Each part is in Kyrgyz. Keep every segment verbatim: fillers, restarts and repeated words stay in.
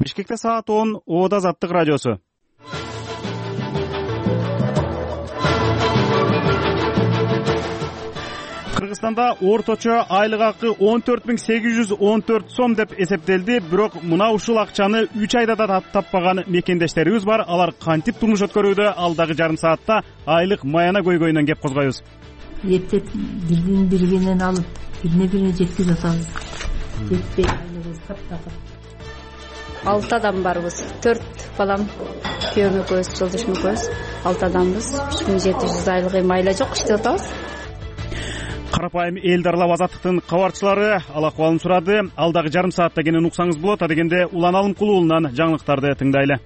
Бишкекте саат он, Ода Азаттык радиосу. Кыргызстанда орточо айлык акы он төрт миң сегиз жүз он төрт сом деп эсептелди. Бирок мына ушул акчаны үч айда да таппаган мекендештерибиз бар. Алар кантип турмуш өткөрүүдө? Алдагы жарым саатта айлык маяна көйгөйүнөн кеп козгойбуз. Эрте бирин биринен алып, бирине бирине жеткирип атабыз. Жетпей айлыгыбыз таптакыр. алты адам барбыз. төрт балам, күйөөм экөөбүз, жолдошум экөөбүз. алты адамбыз. үч миң жети жүз айлык эми айла жок, иштеп атабыз. Карапайым эл дарылап азаттыктын кабарчылары ал акыбалын сурады. Алдагы жарым саатта кенен уксаңыз болот. А дегенде Улан Алымкул уулунан жаңылыктарды тыңдайлы.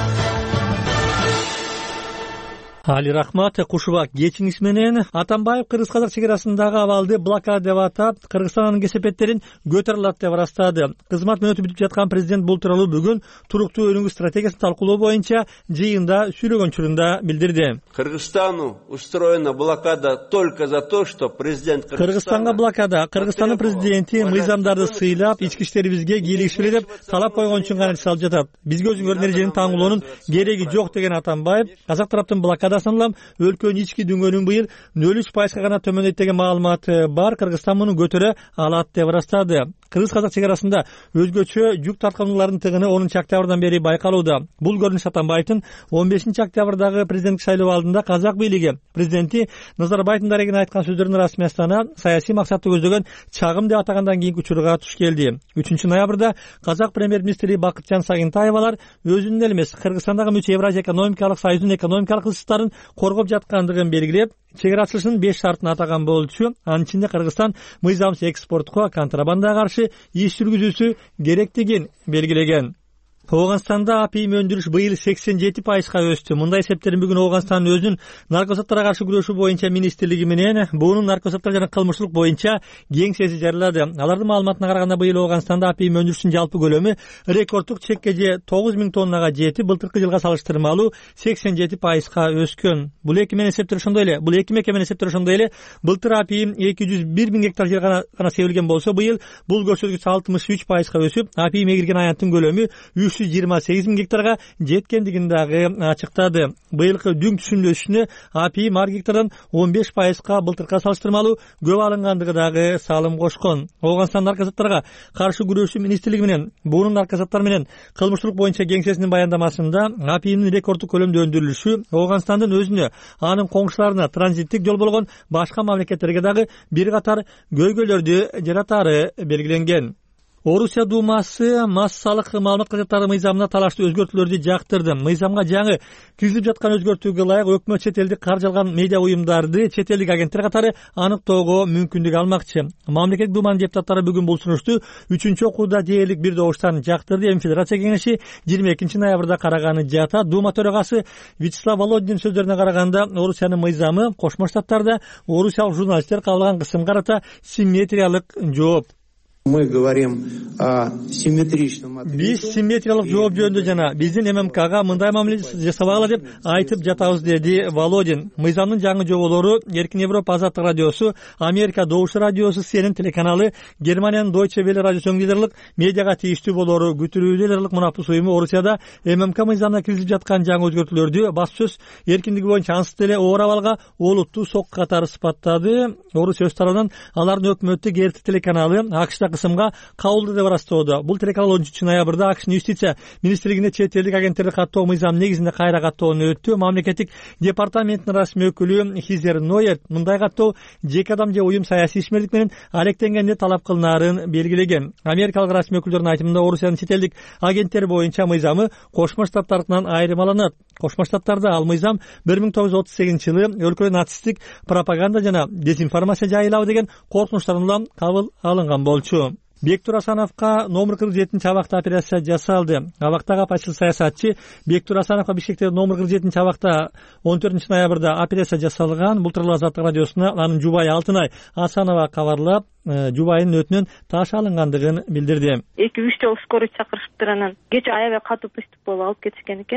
Али рахмат. Кушуба кечиңиз менен Атамбаев кыргыз-казак чек арасындагы абалды блокада деп атап, Кыргызстандын кесепеттерин көтөрүлөт деп ырастады. Кызмат мөөнөтү бүтүп жаткан президент бул тууралуу бүгүн туруктуу өнүгүү стратегиясын талкуулоо боюнча жыйында сүйлөгөн учурунда билдирди. Кыргызстану устроена блокада только за то, что президент Кыргызстанга блокада Кыргызстандын президенти мыйзамдарды сыйлап, ички иштерибизге кийлигишпели деп талап койгон үчүн гана салып жатат. Бизге өзүңөрдүн эрежени таңгылоонун кереги жок деген Атамбаев казак тараптын блокада өлкөнүн ички дүнгөнүн быйыл нөл үч пайызга гана төмөндөйт деген маалымат бар. Кыргызстан муну көтөрө алат деп ырастады. Кыргыз-казак чек арасында өзгөчө жүк тарткануулардын тыгыны онунчу октябрдан бери байкалууда. Бул көрүнүш Атамбаевдин он бешинчи октябрдагы президенттик шайлоо алдында казак бийлиги президенти Назарбаевдин дарегине айткан сөздөрүнүн расмий астана саясий максатты көздөгөн чагым деп атагандан кийинки учурга туш келди. үчүнчү ноябрда казак премьер-министри Бакытжан Сагынтаевалар өзүнүн эле эмес, Кыргызстандагы мүчө Евразия экономикалык союзунун экономикалык ысыктарын коргоп жаткандыгын белгилеп, чек ара ачылышынын беш шартын атаган болчу. Анын ичинде Кыргызстан мыйзамсыз экспортко, контрабандага каршы иш жүргүзүүсү керектигин белгилеген. Ооганстанда апийим өндүрүш быйыл сексен жети пайызга өстү. Мындай эсептерин бүгүн Ооганстандын өзүнүн наркотиктерге каршы күрөшүү боюнча министрлиги менен буунун наркотиктер жана кылмыштуулук боюнча кеңсеси жарыялады. Алардын маалыматына караганда быйыл Ооганстанда апийим өндүрүшүнүн жалпы көлөмү рекордтук чекке же тогуз миң тоннага жетип, былтыркы жылга салыштырмалуу сексен жети пайызга өскөн. Бул эки менен эсептер ошондой эле. Бул эки меке менен эсептер ошондой эле. Былтыр апийим эки жүз бир миң гектар жер гана гана себилген болсо, быйыл бул көрсөткүч алтымыш үч пайызга өсүп, апийим эгилген аянттын көлөмү үч жүз жыйырма сегиз миң гектарга жеткендигин дагы ачыктады. Быйылкы дүң түшүмдүн өсүшүнө апийим ар гектардан он беш пайызга былтыркыга салыштырмалуу көп алынгандыгы дагы салым кошкон. Ооганстан наркотиктерге каршы күрөшүү министрлиги менен буунун наркотиктер менен кылмыштуулук боюнча кеңсесинин баяндамасында апийимдин рекордтук көлөмдө өндүрүлүшү Ооганстандын өзүнө, анын коңшуларына транзиттик жол болгон башка мамлекеттерге дагы бир катар көйгөйлөрдү жаратары белгиленген. Орусия Думасы массалык маалымат кызматтары мыйзамына талаштуу өзгөртүүлөрдү жактырды. Мыйзамга жаңы киргизилип жаткан өзгөртүүгө ылайык өкмөт чет элдик каржы алган медиа уюмдарды чет элдик агенттер катары аныктоого мүмкүндүк алмакчы. Мамлекеттик Думанын депутаттары бүгүн бул сунушту үчүнчү окууда дээрлик бир добуштан жактырды. Эми Федерация кеңеши жыйырма экинчи ноябрда караганы жатат. Дума төрагасы Вячеслав Володинин сөздөрүнө караганда, Орусиянын мыйзамы Кошмо Штаттарда орусиялык журналисттер кабылган кысымга карата симметриялык жооп. Мы говорим о симметричном ответе. Биз симметриялык жооп жөнүндө жана биздин ММКга мындай мамиле жасабагыла деп айтып жатабыз, деди Володин. Мыйзамдын жаңы жоболору Эркин Европа Азаттык радиосу, Америка Добуш радиосу, Сенин телеканалы, Германиянын Deutsche Welle радиосунун лидерлик медиага тийиштүү болору күтүрүүдө лидерлик мунапус уюму Орусияда ММК мыйзамына киргизилип жаткан жаңы өзгөртүүлөрдү басып сөз эркиндиги боюнча ансыз деле оор абалга олуттуу сокку катары сыпаттады. Орусия өз тарабынан алардын өкмөттүк эрти телеканалы АКШда кысымга кабылды деп ырастоодо. Бул телеканал он үчүнчү ноябрда АКШнын юстиция министрлигине чет элдик агенттерди каттоо мыйзамы негизинде кайра каттоону өттү. Мамлекеттик департаменттин расмий өкүлү Хизер Нойер мындай каттоо жеке адам же уюм саясий ишмерлик менен алектенгенде талап кылынаарын белгилеген. Америкалык расмий өкүлдөрдүн айтымында Орусиянын чет элдик агенттери боюнча мыйзамы Кошмо Штаттардыкынан айырмаланат. Кошмо Штаттарда ал мыйзам бир миң тогуз жүз отуз сегизинчи жылы өлкөдө нацисттик пропаганда жана дезинформация жайылабы деген коркунучтардан улам кабыл алынган болчу. Бектур Асановго номер кырк жетинчи абакта операция жасалды. Абактагы апачыл саясатчы Бектур Асановго Бишкекте номер кырк жетинчи абакта он төртүнчү ноябрда операция жасалган. Бул тууралуу Азаттык радиосуна анын жубайы Алтынай Асанова кабарлап, жубайынын өтүнөн таш алынгандыгын билдирди. эки үч жолу скорый чакырышыптыр, анан кече аябай катуу приступ болуп алып кетишкен экен.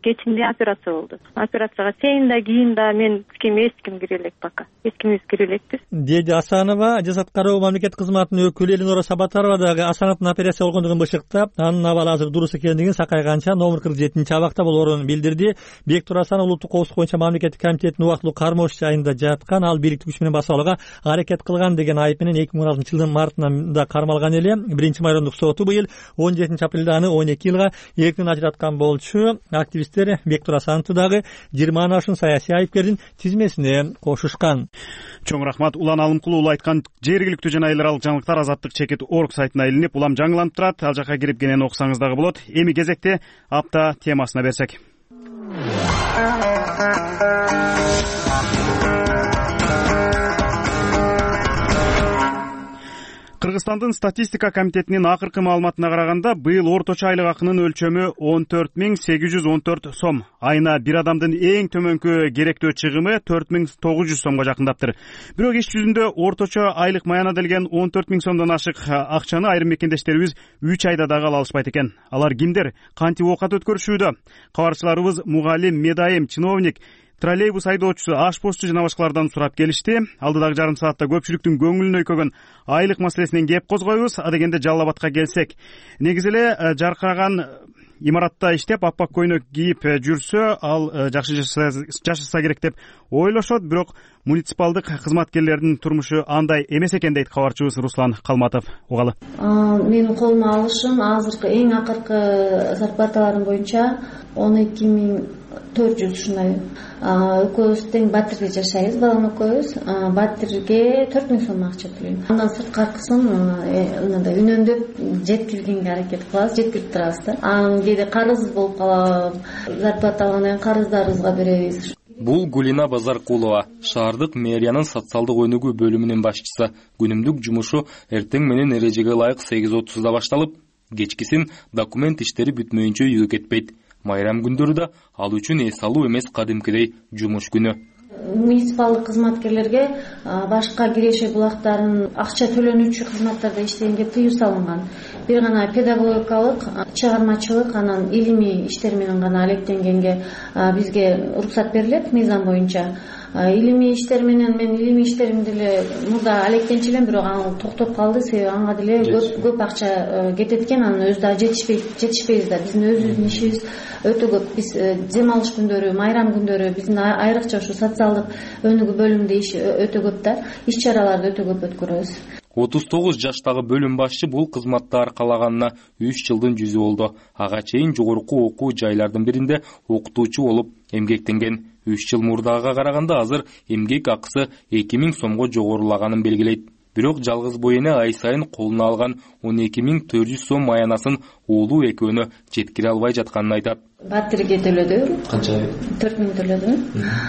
кечинде операция болду. Операцияга чейин да кийин да мен ким эч ким кире элек пока. Эч кимибиз кире элекпиз. Деди Асанова, Жасат кароо мамлекеттик кызматынын өкүлү Элинора Сабатарова дагы Асановдун операция болгондугун бышыктап, анын абалы азыр дурус экендигин сакайганча номер кырк жетинчи абакта болоорун билдирди. Бектур Асанов улуттук коопсуздук боюнча мамлекеттик комитеттин убактылуу кармош жайында жаткан, ал бийликтик күч менен басып алууга аракет кылган деген айып менен эки миң он алтынчы жылдын мартынан да кармалган эле. Биринчи майрамдык соту быйыл он жетинчи апрелде аны он эки жылга эркинен ажыраткан болчу. Активисттер Бектур Асановду дагы жыйырмадан ашуун саясий айыпкердин тизмесине кошушкан. Чоң рахмат. Улан Алымкулуу ул айткан жергиликтүү жана эл аралык жаңылыктар азаттык чекит орг сайтына илинип, улам жаңыланып турат. Ал жака кирип кенен окусаңыз дагы болот. Эми кезекте апта темасына берсек. Кыргызстандын статистика комитетинин акыркы маалыматына караганда, быйыл орточо айлык акынын өлчөмү он төрт миң сегиз жүз он төрт сом. Айына бир адамдын эң төмөнкү керектөө чыгымы төрт миң тогуз жүз сомго жакындаптыр. Бирок иш жүзүндө орточо айлык маяна делген он төрт миң сомдон ашык акчаны айрым мекендештерибиз үч айда дагы ала алышпайт экен. Алар кимдер? Кантип оокат өткөрүшүүдө? Кабарчыларыбыз мугалим, медайым, чиновник, троллейбус айдоочусу, ашпозчу жана башкалардан сурап келишти. Алдыдагы жарым саатта көпчүлүктүн көңүлүн өйкөгөн айлык маселесинен кеп козгойбуз. Адегенде Жалал Абадка келсек, негизи эле жаркыраган имаратта иштеп, аппак көйнөк кийип жүрсө, ал жакшы жашаса керек деп ойлошот. Бирок муниципалдык кызматкерлердин турмушу андай эмес экен дейт кабарчыбыз Руслан Калматов. Угалы. Менин колума алышым азыркы эң акыркы зарплаталарым боюнча он эки миң төрт жүз ушундай. Экөөбүз тең Батирде жашайбыз, балам экөөбүз. Батирге төрт миң сом акча төлөйм. Андан сырткаркысын мындай үнөндөп жеткиргенге аракет кылабыз, жеткирип турабыз да. Анан кээде карыз болуп калабыз, зарплата алгандан кийин карыздарыбызга беребиз. Бул Гулина Базаркулова, шаардык мэриянын социалдык өнүгүү бөлүмүнүн башчысы. Күнүмдүк жумушу эртең менен эрежеге ылайык сегиз отузда башталып, кечкисин документ иштери бүтмөйүнчө үйгө кетпейт. Майрам күндөрү да ал үчүн эс алуу эмес, кадимкидей жумуш күнү. Муниципалдык кызматкерлерге башка киреше булактарын акча төлөнүүчү кызматтарда иштегенге тыюу салынган. Бир гана педагогикалык, чыгармачылык, анан илимий иштер менен гана алектенгенге бизге уруксат берилет мыйзам боюнча. Илимий иштер менен мен илимий иштеримди эле мурда алектенчү элем, бирок ал токтоп калды. Себеби ага деле көп көп акча кетет экен, анан өзү да жетишпей жетишпейбиз да. Биздин өзүбүздүн ишибиз өтө көп. Биз дем алыш күндөрү, майрам күндөрү биздин айрыкча ушу социалдык өнүгүү бөлүмүндө иш өтө көп да. Иш чараларды өтө көп өткөрөбүз. отуз тогуз жаштагы бөлүм башчы бул кызматты аркалаганына үч жылдын жүзү болду. Ага чейин жогорку окуу жайлардын биринде окутуучу болуп эмгектенген. үч жыл мурдага караганда азыр эмгек акысы эки миң сомго жогорулаганын белгилейт. Бирок жалгыз боене ай сайын колуна алган он эки миң төрт жүз сом маянасын уулу экөөнө жеткире албай жатканын айтат. Батирге төлөдүм. Канча? төрт миң төлөдүм.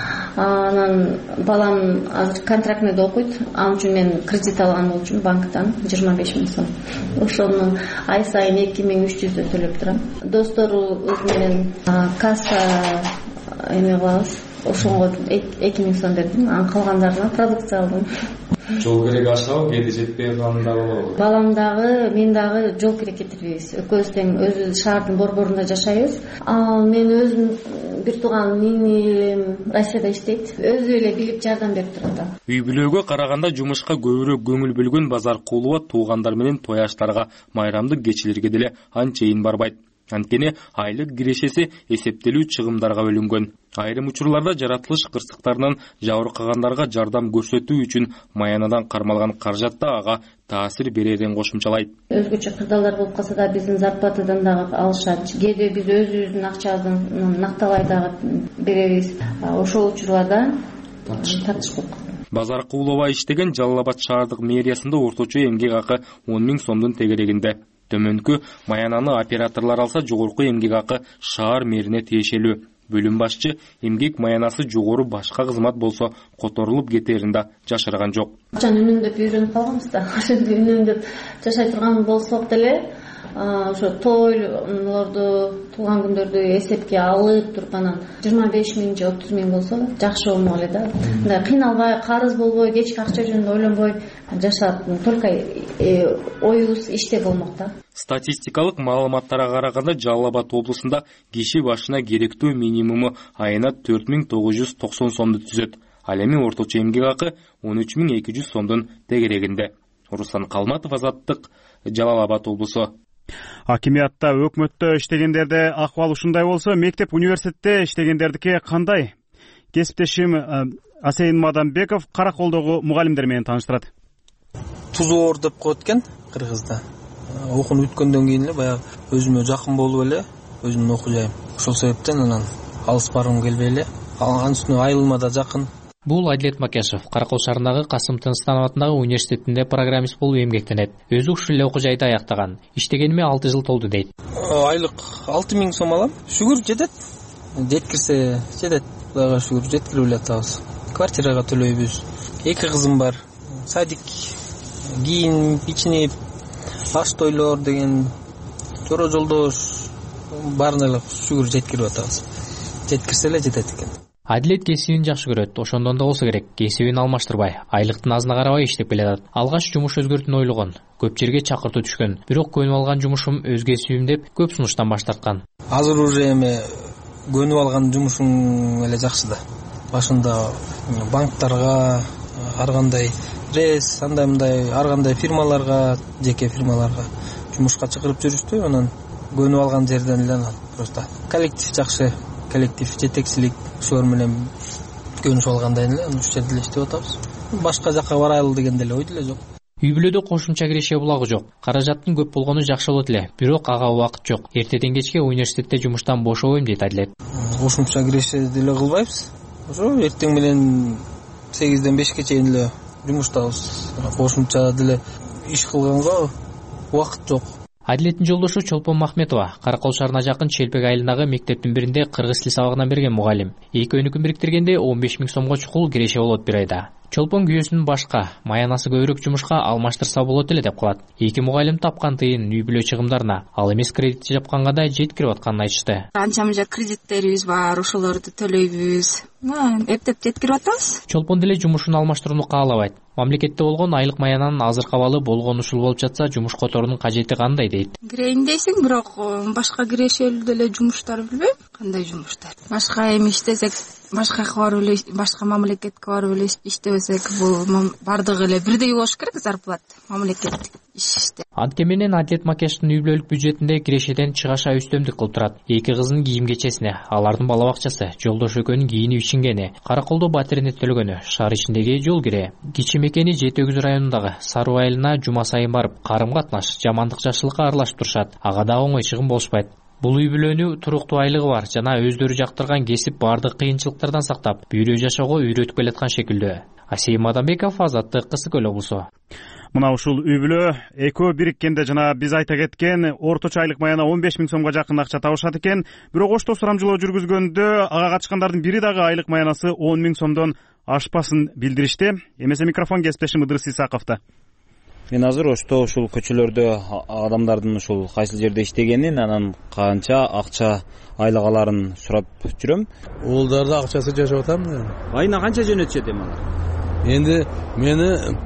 Анан балам азыр контрактныйда окуйт. Ал үчүн мен кредит алган болчумун банктан жыйырма беш миң сом. Ошону ай сайын эки миң үч жүздө төлөп турам. Досторубуз менен касса эме кылабыз. Ошого эки миң сом бердим. Анан калгандарына продукция алдым. Жол керек ашабы, кээде жетпей калганда болобу? Балам дагы, мен дагы жол керек кетирбейбиз. Экөөбүз тең өзү шаардын борборунда жашайбыз. Ал мен өзүм бир тууган менин Россияда иштейт. Өзү эле билип жардам берип турат. Үй бүлөгө караганда жумушка көбүрөөк көңүл бөлгөн Базаркулова туугандар менен той аштарга, майрамдык кечелерге деле анчейин барбайт. Анткени айлык кирешеси эсептелүү чыгымдарга бөлүнгөн. Айрым учурларда жаратылыш кырсыктарынан жабыркагандарга жардам көрсөтүү үчүн маянадан кармалган каражат да ага таасир берерин кошумчалайт. Өзгөчө кырдаалдар болуп калса да биздин зарплатадан дагы алышат. Кээде биз өзүбүздүн акчабызды накталай дагы беребиз. Ошол учурларда тартыш болуп калат. Базаркулова иштеген Жалал Абад шаардык мэриясында орточо эмгек акы он миң сомдун тегерегинде. Төмөнкү маянаны операторлор алса, жогорку эмгек акы шаар мэрине тиешелүү. Бөлүм башчы эмгек маянасы жогору башка кызмат болсо которулуп кетерин да жашырган жок. Акчаны үнөндөп үйрөнүп калганбыз да. Ошондо үнөндөп жашай турган болсок деле ошо тойлорду, туулган күндөрдү эсепке алып туруп анан жыйырма беш миң же отуз миң болсо жакшы болмок эле да. Мындай кыйналбай, карыз болбой, кечки акча жөнүндө ойлонбой жашап, только оюбуз иште болмок да. Статистикалык маалыматтарга караганда Жалал Абад облусунда киши башына керектүү минимуму айына төрт миң тогуз жүз токсон сомду түзөт. Ал эми орточо эмгек акы он үч миң эки жүз сомдун тегерегинде. Руслан Калматов, Азаттык, Жалал Абад облусу. Акимиятта, өкмөттө иштегендерде акыбал ушундай болсо, мектеп, университетте иштегендердики кандай? Кесиптешим Асейин Мадамбеков Караколдогу мугалимдер менен тааныштырат. Тузоор деп коет экен кыргызда. Окууну бүткөндөн кийин эле баягы өзүмө жакын болуп эле, өзүмдүн окуу жайым. Ошол себептен анан алыс баргым келбей эле, анын үстүнө айылыма да жакын. Бул Адилет Макешев Каракол шаарындагы Касым Тынстанов атындагы университетинде программист болуп эмгектенет. Өзү ушул эле окуу жайда аяктаган. Иштегениме алты жыл толду дейт. Айлык алты миң сом алам. Шүгүр жетет. Жеткирсе жетет. Кудайга шүгүр жеткирип эле атабыз. Квартирага төлөйбүз. Эки кызым бар. Садик, кийин, ичинип, аш тойлор деген жора жолдош баарына эле шүгүр жеткирип атабыз. Жеткирсе эле жетет экен. Адилет кесибин жакшы көрөт, ошондон да болсо керек. Кесибин алмаштырбай, айлыктын азына карабай иштеп келатат. Алгач жумуш өзгөртүүнү ойлогон, көп жерге чакыртуу түшкөн. Бирок көнүп алган жумушум өз кесибим деп көп сунуштан баш тарткан. Азыр уже эми көнүп алган жумушуң эле жакшы да. Башында банктарга, ар кандай рес, андай мындай ар кандай фирмаларга, жеке фирмаларга жумушка чакырып жүрүштү. Анан көнүп алган жерден эле просто коллектив жакшы. Коллектив жетекчилик ошолор менен көнүшүп алгандан эле ушул жерде эле иштеп атабыз. Башка жакка барайлы деген деле ой деле жок. Үй бүлөдө кошумча киреше булагы жок. Каражаттын көп болгону жакшы болот эле, бирок ага убакыт жок. Эртеден кечке университетте жумуштан бошобойм дейт Адилет. Кошумча киреше деле кылбайбыз. Ошо эртең менен сегизден бешке чейин эле жумуштабыз. Кошумча деле иш кылганга убакыт жок. Адилеттин жолдошу Чолпон Махметова Каракол шаарына жакын Челпек айылындагы мектептин биринде кыргыз тил сабагынан берген мугалим. Экөөнүкүн бириктиргенде он беш миң сомго чукул киреше болот бир айда. Чолпон күйөөсүнүн башка, маянасы көбүрөөк жумушка алмаштырса болот эле деп калат. Эки мугалим тапкан тыйын үй бүлө чыгымдарына, ал эмес кредит жапканга да жеткирип атканын айтышты. Анча мынча кредиттерибиз бар, ошолорду төлөйбүз. Эптеп жеткирип атабыз. Чолпон деле жумушун алмаштырууну каалабайт. Мамлекетте болгон айлык маянанын азыркы абалы болгон ушул болуп жатса, жумуш которуунун кажети кандай дейт. Кирейин дейсиң, бирок башка кирешелүү деле жумуштар билбейм, кандай жумуштар. Башка эми иштесек, башкага барып эле, башка мамлекетке барып эле иштебесек, бул бардыгы эле бирдей болуш керек зарплата мамлекеттик иште. Анткени менен Адилет Макештин үй бүлөлүк бюджетинде кирешеден чыгаша үстөмдүк кылып турат. Эки кызынын кийим кечесине, алардын бала бакчасы, жолдош экөөнүн кийинип ичингени, Караколдо батиринет төлөгөнү, шаар ичиндеги жол кире. Кичи мекени Жети Өгүз районундагы Саруу айылына жума сайын барып, карым катнаш, жамандык жакшылыкка аралашып турушат. Ага да оңой чыгым болушпайт. Бул үй бүлөнү туруктуу айлыгы бар жана өздөрү жактырган кесип бардык кыйынчылыктардан сактап, бүйрө жашоого үйрөтүп келаткан шекилдүү. Асейин Мадамбеков, Азаттык, Кысык Көл облусу. Мына ушул үй бүлө экөө бириккенде жана биз айта кеткен орточо айлык маяна он беш миң сомго жакын акча табышат экен. Бирок Ошто сурамжылоо жүргүзгөндө ага катышкандардын бири дагы айлык маянасы он миң сомдон ашпасын билдиришти. Эмесе микрофон кесиптешим Ыдырыс Исаковдо. Мен азыр Ошто ушул көчөлөрдө адамдардын ушул кайсыл жерде иштегенин, анан канча акча айлык аларын сурап жүрөм. Олдарды акчасы жашап атам. Айына канча жөнөтүшөт эми алар? Энди мени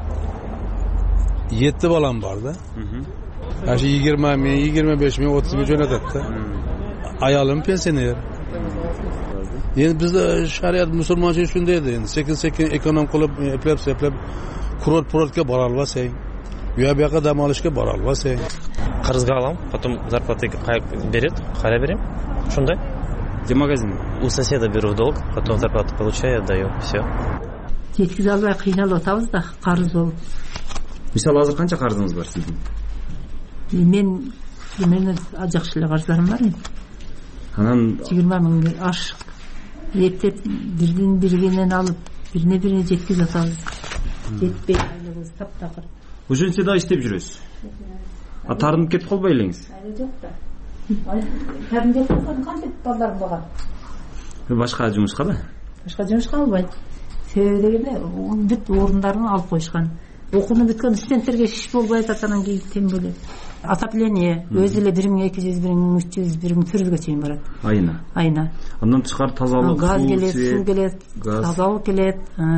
жети балам бар да. Ашы yigirma миң, yigirma besh миң, отуз миң жөнөтөт да. Аялым пенсионер. Енді бізде шариат мұсылманша ушундай эди. Енді секин-секин эконом кылып, эплеп-сеплеп курорт-пурортко бара албасаң, уя бияка дам алышка бара албасаң. Карызга алам, потом зарплаты берет, кайра берем. Ушундай. Где магазин? У соседа беру в долг, потом зарплату получаю, отдаю. Все. Жеткизе албай кыйналып атабыз да, карыз болуп. Мисалы азыр канча карызыңыз бар сиздин? Мен менен жакшы эле карыздарым бар. Анан yigirma миң аш. Ептеп бирдин биргенен алып, бирине бирине жеткизе атабыз. Жетпей айлыгыбыз таптакыр. Ошон сиз да иштеп жүрөсүз. А тарынып кетип калбай элеңиз? Жок да. Тарынып кетип кантип балдарым болгон. Башка жумушка да? Башка жумушка албайт. Себеби дегенде бүт орундарын алып коюшкан. Окууну бүткөн студенттерге иш болбой атат, анан кийин тем бөлөк. отопление өзү эле бир миң эки жүз бир миң үч жүз бир миң төрт жүзгө чейин барат айына. Айына. Андан тышкары тазалык, газ келет, суу келет, тазалык келет,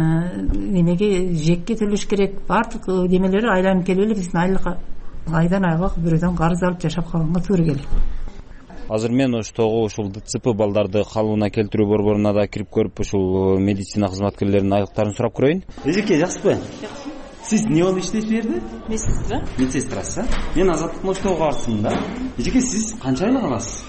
эмеге жекке төлөш керек. Бардык немелери айланып келип эле биздин айлык айдан айга бирөөдөн карыз алып жашап калганга туура келет. Азыр мен оштогу ушул ДЦП балдарды калыбына келтирүү борборуна да кирип көрүп, ушул медицина кызматкерлеринин айлыктарын сурап көрөйүн. Эжеке, жакшысызбы? Сиз эмне болуп иштейсиз бу жерде? Медсестра. Медсестрасыз, а? Мен Азаттык Оштогу барсымын да. Эжеке, сиз канча айлык аласыз?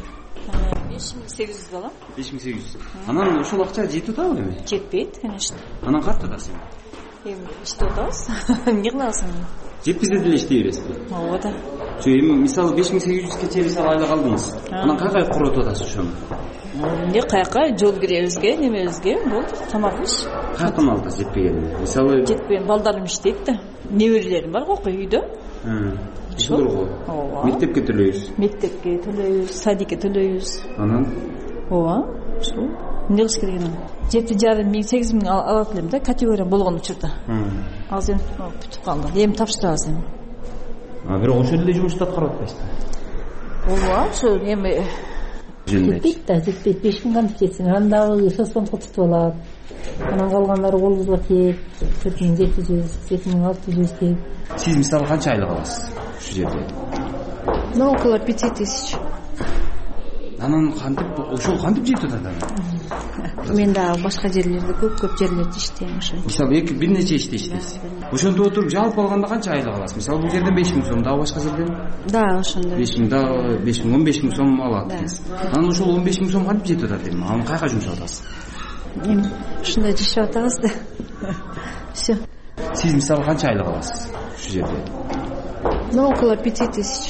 беш миң сегиз жүз алам. беш миң сегиз жүз. Анан ушул акча жетип атабы эми? Жетпейт, конечно. Анан кантип атасыз? Эми иштеп атабыз. Эмне кыласың? Жетписе деле иштей бересизби? Ооба да. Чо эми мисалы беш миң сегиз жүзгө чейин мисалы айлык алдыңыз. Анан каяка курутуп атасыз ошону? Эмне каяка жол киребизге, немебизге болду, тамак иш. Каяктан аласыз жетпегенин? Мисалы жетпеген балдарым иштейт да. Неберелерим бар го үйдө. Ошолорго. Ооба. Мектепке төлөйбүз. Мектепке төлөйбүз, садикке төлөйбүз. Анан? Ооба. Ушул эмне кылыш керек анан? жети жарым миң, сегиз миң алат элем да, категория болгон учурда. Азыр эми бүтүп калды. Эми тапшырабыз эми. А бирок ошол эле жумушту аткарып атпайсызбы? Ооба, ошо эми жетпейт да, жетпейт. беш миң кантип жетсин? Анан дагы соцфондко тутуп алат. Анан калгандары колубузга тиет. төрт миң жети жүз, жети миң алты жүз тиет. Сиз мисалы канча айлык аласыз ушу жерде? Ну, около пяти тысяч. Анан кантип ошол кантип жетип атат анан? Мен дагы башка жерлерде көп-көп жерлерде иштейм ошо. Мисалы эки бир нече иште иштейсиз. Ошондо отуруп жалпы алганда канча айлык аласыз? Мисалы бул жерден беш миң сом, дагы башка жерден? Да, ошондой. беш миң, дагы беш миң, он беш миң сом алат. Анан ошол он беш миң сом кантип жетип атат эми? Аны каяка жумшап атасыз? Эми ушундай жашап атабыз да. Всё. Сиз мисалы канча айлык аласыз ушу жерде? Ну, около пяти тысяч.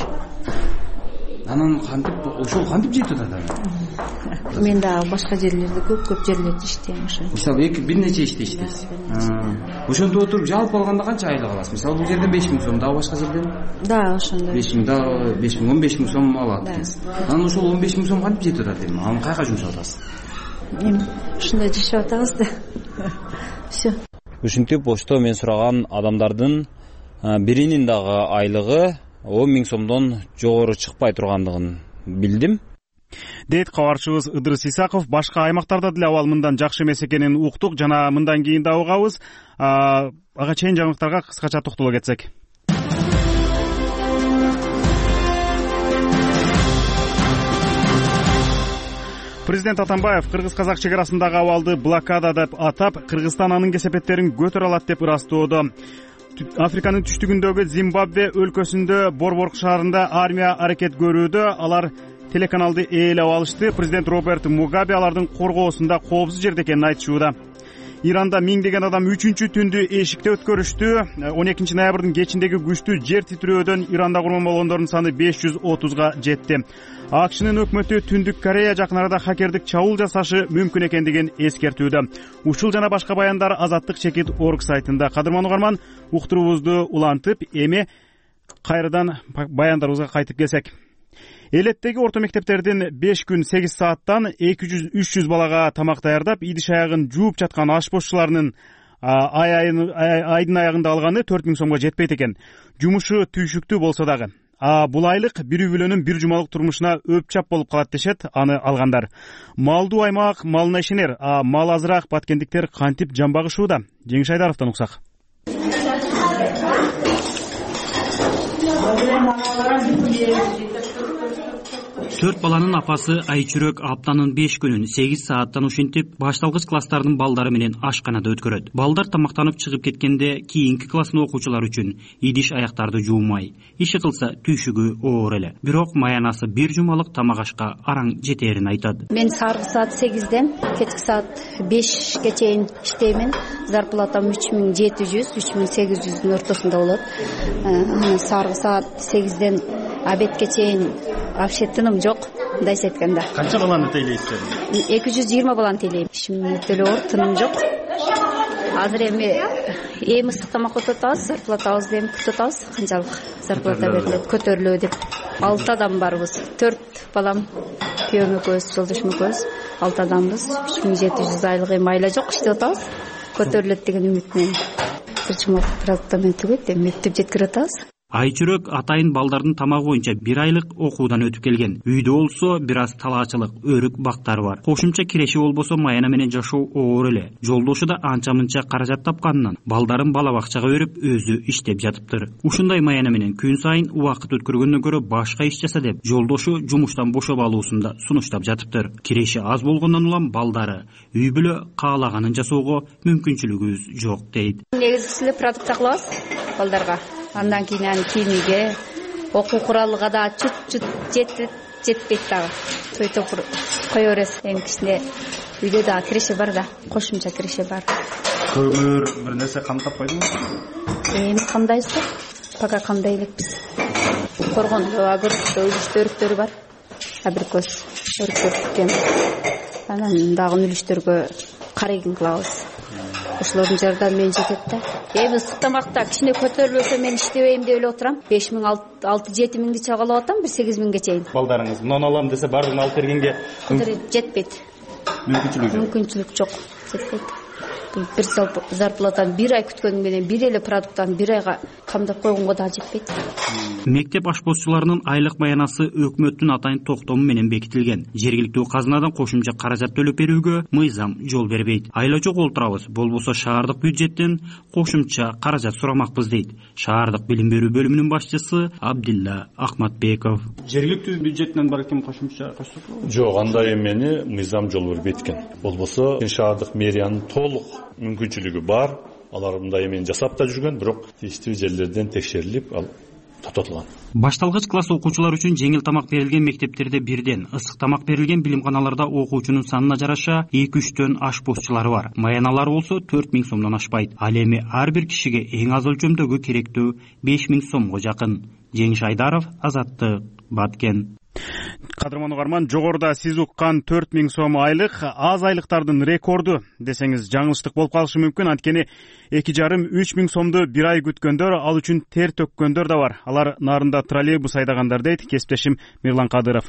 Анан кантип ошол кантип жетип атат анан? Мен дагы башка жерлерде көп-көп жерлерде иштейм ошо. Мисалы эки бир нече иште иштейсиз. Ошондо отуруп жалпы алганда канча айлык аласыз? Мисалы бул жерден беш миң сом, дагы башка жерден? Да, ошондой. беш миң, дагы беш миң, он беш миң сом алат. Анан ошол он беш миң сом кантип жетип атат эми? Аны каяка жумшап атасыз? Эми ушундай жашап атабыз да. Всё. Ушинтип ошто мен сураган адамдардын биринин дагы айлыгы он миң сомдон жогору чыкпай тургандыгын билдим. Дейт кабарчыбыз Ыдырыс Исаков. Башка аймактарда деле абал мындан жакшы эмес экенин уктук жана мындан кийин да угабыз. Ага чейин жаңылыктарга кыскача токтоло кетсек. Президент Атамбаев кыргыз-казак чек арасындагы абалды блокада деп атап, Кыргызстан анын кесепеттерин көтөрө алат деп ырастоодо. Африканын түштүгүндөгү Зимбабве өлкөсүндө Борборг шаарында армия аракет көрүүдө. Алар телеканалды ээлеп алышты. Президент Роберт Мугабе алардын коргоосунда коопсуз жерде экенин айтышууда. Иранда миңдеген адам үчүнчү түндү эшикте өткөрүштү. он экинчи ноябрдын кечиндеги күчтүү жер титирөөдөн Иранда курман болгондордун саны беш жүз отузга жетти. АКШнын өкмөтү Түндүк Корея жакын арада хакердик чабуул жасашы мүмкүн экендигин эскертүүдө. Ушул жана башка баяндар Азаттык чекит орг сайтында. Кадырман угарман, уктуруубузду улантып, эми кайрадан баяндарыбызга кайтып келсек. Элеттеги орто мектептердин беш күн сегиз сааттан эки жүз үч жүз балага тамак даярдап, идиш аягын жууп жаткан ашпозчуларынын айдын аягында алганы төрт миң сомго жетпейт экен. Жумушу түйшүктүү болсо дагы. А бул айлык бир үй бүлөнүн бир жумалык турмушуна өпчап болуп калат дешет аны алгандар. Малдуу аймак малына ишенер, а мал азыраак баткендиктер кантип жамбагышууда? Жеңиш Айдаровдон уксак. Төрт баланын апасы Айчүрөк аптанын беш күнүн сегиз сааттан ушинтип башталгыч класстардын балдары менен ашканада өткөрөт. Балдар тамактанып чыгып кеткенде кийинки класстын окуучулар үчүн идиш аяктарды жуумай, иши кылса түйшүгү оор эле. Бирок маянасы бир жумалык тамак ашка араң жетерин айтат. Мен саргы саат сегизден кечки саат бешке чейин иштеймин. Зарплатам үч миң жети жүз, үч миң сегиз жүздүн ортосунда болот. Саргы саат сегизден обедке чейин вообще тыным жок, мындайча айтканда. Канча баланы тейлейсиз? эки жүз жыйырма баланы тейлейм. Ишим деле оор, тыным жок. Азыр эми эми ысык тамак өтүп атабыз, зарплатабызды эми күтүп атабыз. Канчалык зарплата берилет, көтөрүлөбү деп. алты адам барбыз. төрт балам, күйөөм экөөбүз, жолдошум экөөбүз. алты адамбыз. үч миң жети жүз айлык эми айла жок, иштеп атабыз. Көтөрүлөт деген үмүт менен. Бир жумалык продуктамен түгөйт, эми мектеп жеткирип атабыз. Айчүрөк атайын балдардын тамагы боюнча бир айлык окуудан өтүп келген. Үйдө болсо бир аз талаачылык, өрүк бактары бар. Кошумча киреши болбосо Маяна менен жашоо оор эле. Жолдошу да анча мынча каражат тапканынан балдарын бала бакчага берип өзү иштеп жатыптыр. Ушундай Маяна менен күн сайын убакыт өткөргөндөн көрө башка иш жаса деп жолдошу жумуштан бошоп алуусунда сунуштап жатыптыр. Киреши аз болгондон улам балдары үй бүлө каалаганын жасоого мүмкүнчүлүгүбүз жок дейт. Негизгиси продукт саклабыз балдарга. Андан кийин аны кийимиге, окуу куралыга да чут-чут жетет, жетпейт дагы. Сөйтүп кое бересиз. Эми кичине үйдө да киреше бар да, кошумча киреше бар. Көмүр бир нерсе камтап койдуңуз? Эми камдайбыз да. Пока камдай элекпиз. Коргондо агырдо үлүштөрүктөр бар. Абрикос өрүктөр тиккен. Анан дагы үлүштөргө карайгын кылабыз. Ошолордун жардамы менен жетет да. Эми ысык тамакта кичине көтөрүлсө мен иштебейм деп эле отурам. беш миң алты жети миңди чагалап атам, бир сегиз миңге чейин. Балдарыңыз мунун алам десе бардыгын алып бергенге жетпейт. Мүмкүнчүлүк жок. Мүмкүнчүлүк жок. Жетпейт. Бир зарплатаны бир ай күткөнүм менен бир эле продукттан бир айга камдап койгонго да жетпейт. Мектеп ашпозчуларынын айлык маянасы өкмөттүн атайын токтому менен бекитилген. Жергиликтүү казынадан кошумча каражат төлөп берүүгө мыйзам жол бербейт. Айла жок олтурабыз, болбосо шаардык бюджеттен кошумча каражат сурамакпыз дейт шаардык билим берүү бөлүмүнүн башчысы Абдилла Ахматбеков. Жергиликтүү бюджеттен балким кошумча көрсөтүлөбү? Жок, андай эмени мыйзам жол бербейт экен. Болбосо шаардык мэриянын толук мүмкүнчүлүгү бар. Алар мындай эмени жасап да жүргөн, бирок тийиштүү жерлерден текшерилип, ал токтотулган. Башталгыч класс окуучулар үчүн жеңил тамак берилген мектептерде бирден, ысык тамак берилген билимканаларда окуучунун санына жараша эки үчтөн ашпозчулары бар. Маяналар болсо төрт миң сомдон ашпайт. Ал эми ар бир кишиге эң аз өлчөмдөгү керектүү беш миң сомго жакын. Жеңиш Айдаров, Азаттык, Баткен. Кадырман угарман, жогоруда сиз уккан төрт миң сом айлык аз айлыктардын рекорду десеңиз жаңылыштык болуп калышы мүмкүн. Анткени эки жарым үч миң сомду бир ай күткөндөр, ал үчүн тер төккөндөр да бар. Алар нарында троллейбус айдагандар дейт кесиптешим Мирлан Кадыров.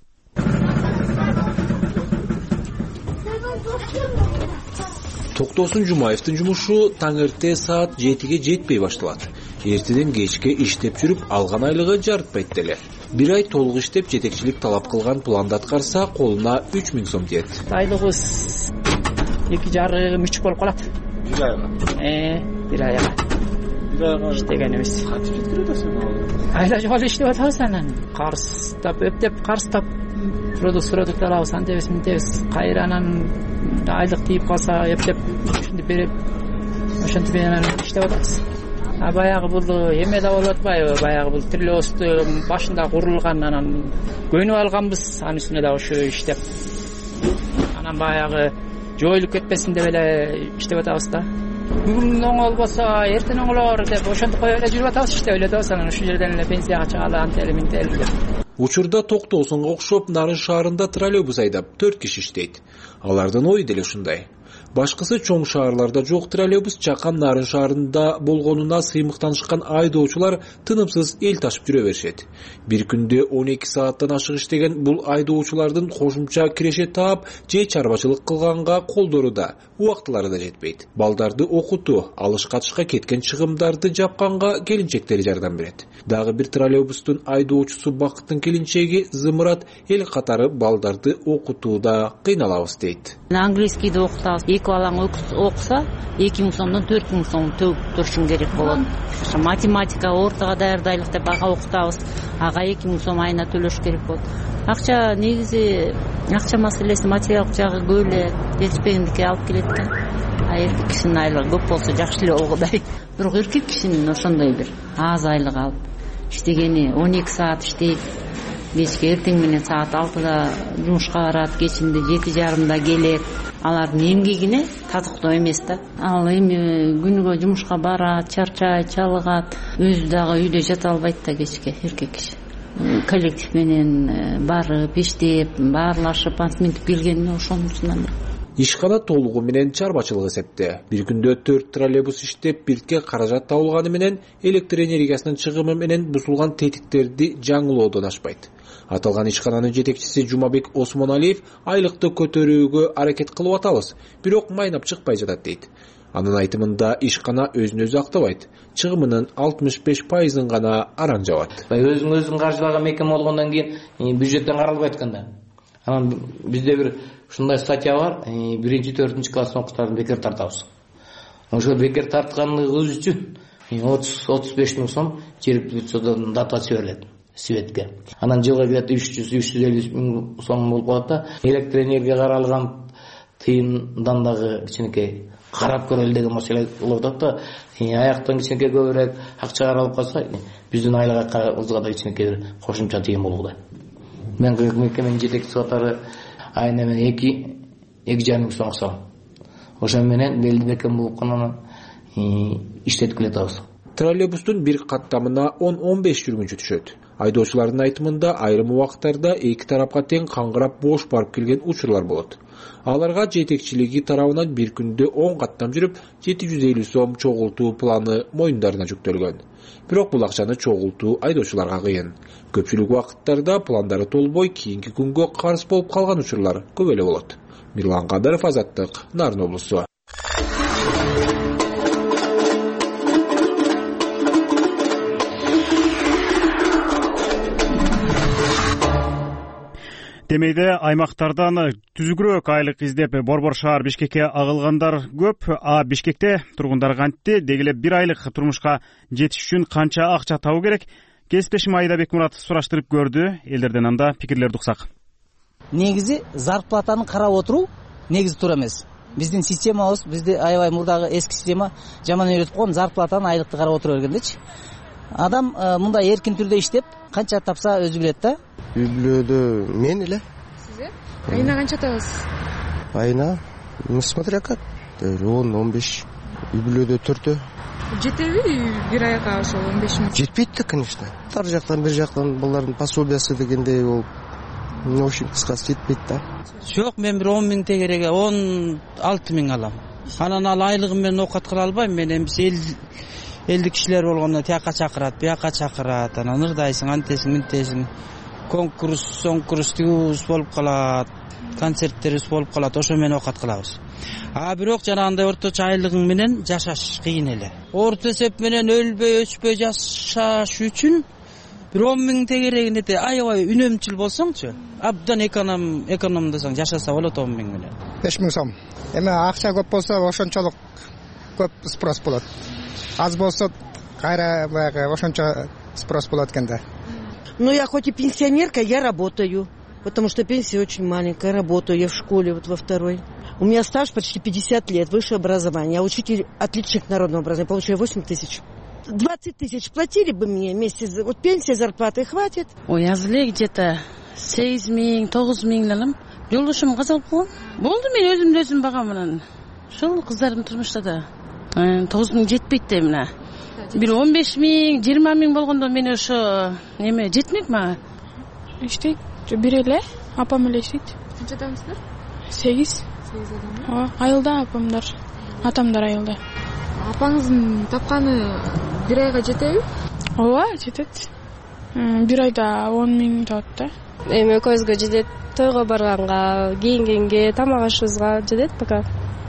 Токтосун Жумаевдин жумушу таң эрте саат жетиге жетпей башталат. Эртеден кечке иштеп жүрүп, алган айлыгы жарытпайт деле. Бир ай толук иштеп, жетекчилик талап кылган планды аткарса, колуна үч миң сом тиет. Айлыгыбыз эки жарым үч болуп калат. Бир айга. Э, бир айга. Бир айга иштегенибиз. Кантип жеткирип атасыз? Айла жол иштеп атабыз анан. Карыстап, эптеп карыстап продукт продукт алабыз, антебиз мынтебиз. Кайра анан айлык тийип калса, эптеп ушинтип берип, ошентип менен иштеп атабыз. А баягы бул эме да болуп атпайбы? Баягы бул трилостун башында курулган, анан көнүп алганбыз, анын үстүнө да ошо иштеп. Анан баягы жоюлуп кетпесин деп эле иштеп атабыз да. Бүгүн оңолбосо эртең оңолор деп ошентип коюп эле жүрүп атабыз, иштеп эле атабыз. Анан ушул жерден эле пенсияга чыгалы, антели ментели деп. Учурда Токтосунга окшоп Нарын шаарында троллейбус айдап төрт киши иштейт. Алардын ою деле ушундай. Башкысы чоң шаарларда жок троллейбус, жакан Нарын шаарында болгонуна сыймыктанышкан айдоочулар тынымсыз эл ташып жүрө беришет. Бир күндө он эки сааттан ашык иштеген бул айдоочулардын кошумча киреше таап, же чарбачылык кылганга колдору да, убактылары да жетпейт. Балдарды окутуу, алыш-катышка кеткен чыгымдарды жапканга келинчектери жардам берет. Дагы бир троллейбустун айдоочусу Бакыттын келинчеги Зымырат эл катары балдарды окутууда кыйналабыз дейт. Английскийди окутабыз. Эки балаң окуса, эки миң сомдон төрт миң сом төгүп турушуң керек болот. Математика ортого даярдайлык деп ага окутабыз. Ага эки миң сом айына төлөш керек болот. Акча негизи, акча маселеси, материалдык жагы көп эле жетишпегендикке алып келет да. А эркек кишинин айлыгы көп болсо жакшы эле болгодай. Бирок эркек кишинин ошондой бир аз айлык алып иштегени он эки саат иштейт. Кечке эртең менен саат алтыда жумушка барат, кечинде жети жарымда келет. Алардын эмгегине татыктоо эмес да. Ал эми күнүгө жумушка барат, чарчайт, чалыгат, өзү дагы үйдө жата албайт да кечке эркек киши. Коллектив менен барып, иштеп, баарлашып, антип келгени ошонусунан. Ишкана толугу менен чарбачылык эсепте. Бир күндө төрт троллейбус иштеп, бирке каражат табылганы менен электр энергиясынын чыгымы менен бузулган тетиктерди жаңылоодон ашпайт. Аталган ишкананын жетекчиси Жумабек Осмоналиев айлыкты көтөрүүгө аракет кылып атабыз, бирок майнап чыкпай жатат дейт. Анын айтымында ишкана өзүн өзү актабайт. Чыгымынын алтымыш беш пайызын гана аран жабат. Өзүң өзүң каржылаган мекеме болгондон кийин бюджеттен каралбай атканда. Анан бизде бир ушундай статья бар. биринчи төртүнчү класстын окуучуларын бекер тартабыз. Ошо бекер тартканыбыз үчүн отуз отуз беш миң сом жергиликтүү бюджеттен дотация берилет светке. Анан жылга келет үч жүз үч жүз элүү миң сом болуп калат да. Электр энергия каралган тыйындан дагы кичинекей карап көрөлү деген маселе болуп атат да. Аяктан кичинекей көбүрөөк акча каралып калса, биздин айлыгыбызга да кичинекей бир кошумча тыйын болууда. Мен мекеменин жетекчиси катары айына мен эки эки жарым миң сом акча алам. Ошо менен белди бекем болуп канан иштетип келатабыз. Троллейбустун бир каттамына он он беш жүргүнчү түшөт. Айдоочулардын айтымында айрым убакыттарда эки тарапка тең каңгырап бош барып келген учурлар болот. Аларга жетекчилиги тарабынан бир күндө он каттам жүрүп, жети жүз элүү сом чогултуу планы моюндарына жүктөлгөн. Бирок бул акчаны чогултуу айдоочуларга кыйын. Көпчүлүк убакыттарда пландары толбой, кийинки күнгө карыз болуп калган учурлар көп эле болот. Мирлан Кадыров, Азаттык, Нарын облусу. Демейде аймактардан түзүгүрөөк айлык издеп Борбор шаар Бишкекке агылгандар көп. А Бишкекте тургундар кантти дегеле бир айлык турмушка жетиш үчүн канча акча табуу керек? Кесиптешим Айда Бекмурат сураштырып көрдү. Элдерден анда пикирлерди уксак. Негизи зарплатаны карап отуруу негизи туура эмес. Биздин системабыз, бизде аябай мурдагы эски система жаман үйрөтүп койгон, зарплатаны айлыкты карап отура бергендечи. Адам мындай эркин түрдө иштеп, канча тапса өзү билет да. Үй бүлөдө мен эле. Сиз? Айына канча табасыз? Айына, смотря как, он он беш. Үй бүлөдө төртөө. Жетеби бир айга ошо он беш миң? Жетпейт да, конечно. Тар жактан бир жактан балдардын пособиясы дегендей болуп, в общем, кыскасы жетпейт да. Жок, мен бир он миң тегереге он алты миң алам. Анан ал айлыгым менен окат кыла албайм. Мен эмси элди кишилер болгондо тияка чакырат, бияка чакырат, анан ырдайсың, антесиң, мынтесиң. Конкурс, конкурс тигүүбүз болуп калат, концерттерибиз болуп калат, ошо менен окат кылабыз. А бирок жанагындай орточо айлыгың менен жашаш кыйын эле. Орто эсеп менен өлбөй, өчпөй жашаш үчүн бир он миң тегерегине де аябай үнөмчүл болсоңчу, абдан эконом экономдосоң жашаса болот он миң менен. беш миң сом. Эми акча көп болсо ошончолук көп спрос болот. Аз болсо кайра баягы ошончо спрос болот экен да. Ну, я хоть и пенсионерка, я работаю, потому что пенсия очень маленькая. Работаю я в школе, вот во второй. У меня стаж почти пятьдесят лет, высшее образование. Я учитель, отличник народного образования, получаю восемь тысяч. двадцать тысяч платили бы мне вместе, вот пенсия, зарплаты хватит. Ой, азле где-то сегиз миң, тогуз миң алам. Жолдошум казалып койгон. Болду, мен өзүмдү өзүм багам анан. Ошол кыздардын турмушта да тогуз миң жетпейт да эмне. Бир он беш миң, жыйырма миң болгондо мен ошо неме жетмек мага. Иштейт, бир эле, апам эле иштейт. Канча адамсыздар? сегиз. сегиз адам. Ооба, айылда апамдар, атамдар айылда. Апаңыздын тапканы бир айга жетеби? Ооба, жетет. Бир айда он миң табат да. Эми экөөбүзгө жетет, тойго барганга, кийингенге, тамак ашыбызга жетет пока.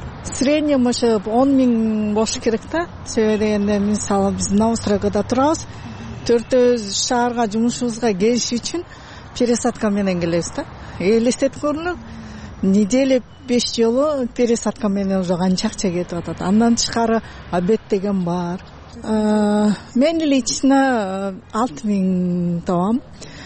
В среднем ошо он миң болуш керек да. Себеби дегенде мисалы биз Новостройгода турабыз. Төртөөбүз шаарга жумушубузга келиш үчүн пересадка менен келебиз да. Элестетип көрүңүр. Неделе беш жолу пересадка менен уже канча акча кетип атат. Андан тышкары обед деген бар. Мен лично алты миң табам.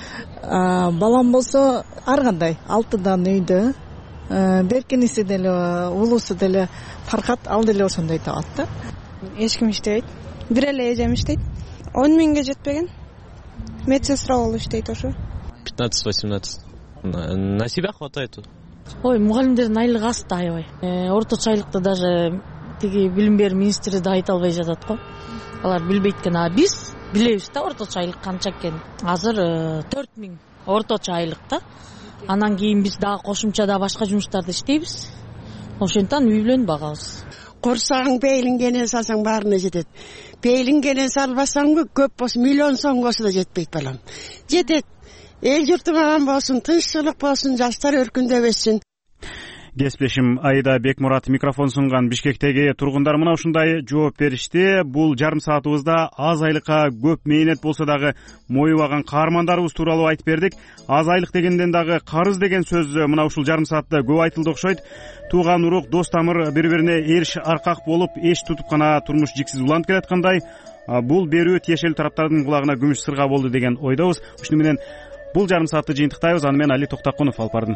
Балам болсо ар кандай алтыдан үйдө. Беркиниси деле, улусу деле Фаркат, ал деле ошондой табат да. Эч ким иштебейт. Бир эле эжем иштейт. он миңге жетпеген. Медсестра болуп иштейт ошо. пятнадцать-восемнадцать. На себя хватает тут. Ой, мугалимдердин айлыгы аз да аябай. Орточо айлыкты даже тиги билим берүү министри да айта албай жатат го. Алар билбейт экен, а биз билебиз да орточо айлык канча экенин. Азыр төрт миң орточо айлык да. Анан кийин биз дагы кошумча да башка жумуштарды иштейбиз. Ошондон үй бүлөнү багабыз. Корсагың пейлингенен салсаң баарына жетет. Пейлингенен салбасаң көп болсо миллион сом болсо да жетпейт балам. Жетет. Эл журтуң аман болсун, тынччылык болсун, жаштар өркүндөбөсүн. Кесиптешим Аида Бекмурат микрофон сунган Бишкектеги тургундар мына ушундай жооп беришти. Бул жарым саатыбызда аз айлыкка көп мээнет болсо дагы моюбаган каармандарыбыз тууралуу айтып бердик. Аз айлык дегенден дагы карыз деген сөз мына ушул жарым саатта көп айтылды окшойт. Тууган урук, дос тамыр бири-бирине эриш аркак болуп, эч тутуп гана турмуш жиксиз уланып келаткандай. Бул берүү тиешелүү тараптардын кулагына күмүш сырга болду деген ойдобуз. Ушуну менен бул жарым саатты жыйынтыктайбыз. Аны мен Али Токтакунов алып бардым.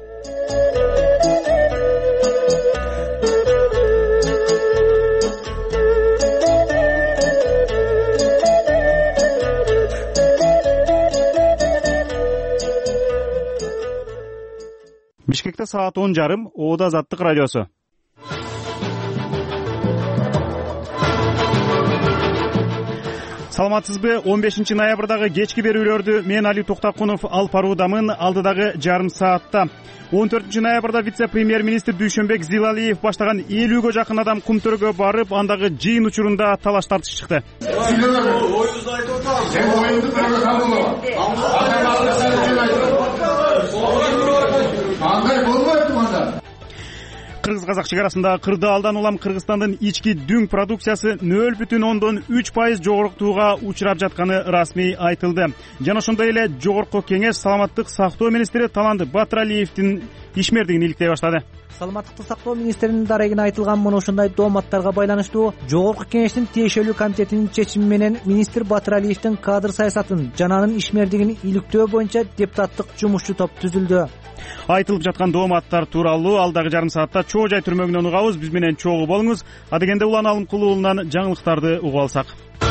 Бишкекте саат он жарым, Оода Азаттык радиосу. Саламатсызбы? он бешинчи ноябрдагы кечки берүүлөрдү мен Али Токтакунов алып баруудамын. Алдыдагы жарым саатта он төртүнчү ноябрда вице-премьер-министр Дүйшөнбек Зилалиев баштаган элүүгө жакын адам Кумтөргө барып, андагы жыйын учурунда талаш тартыш чыкты. Оюңузду айтып атам. Сен оюңду бирөөгө кандай болбойт мында. Кыргыз-казак чегарасында кырды алдан улам Кыргызстандын ички дүң продукциясы нөл бүтүн ондон үч пайыз жогорктууга учурап жатканы расмий айтылды. Жана ошондой эле жогорку кеңеш саламаттык сактоо министри Талант Батыралиевдин ишмердигин иликтей баштады. Саламаттыкты сактоо министринин дарегине айтылган мына ушундай дооматтарга байланыштуу жогорку кеңештин тиешелүү комитетинин чечими менен министр Батыралиевдин кадр саясатын жана анын ишмердигин иликтөө боюнча депутаттык жумушчу топ түзүлдү. Айтылып жаткан дооматтар тууралуу алдагы жарым саатта чоо жай түрмөгүнөн угабыз. Биз менен чогуу болуңуз. Адегенде Улан Алымкулуулунан жаңылыктарды угуп алсак.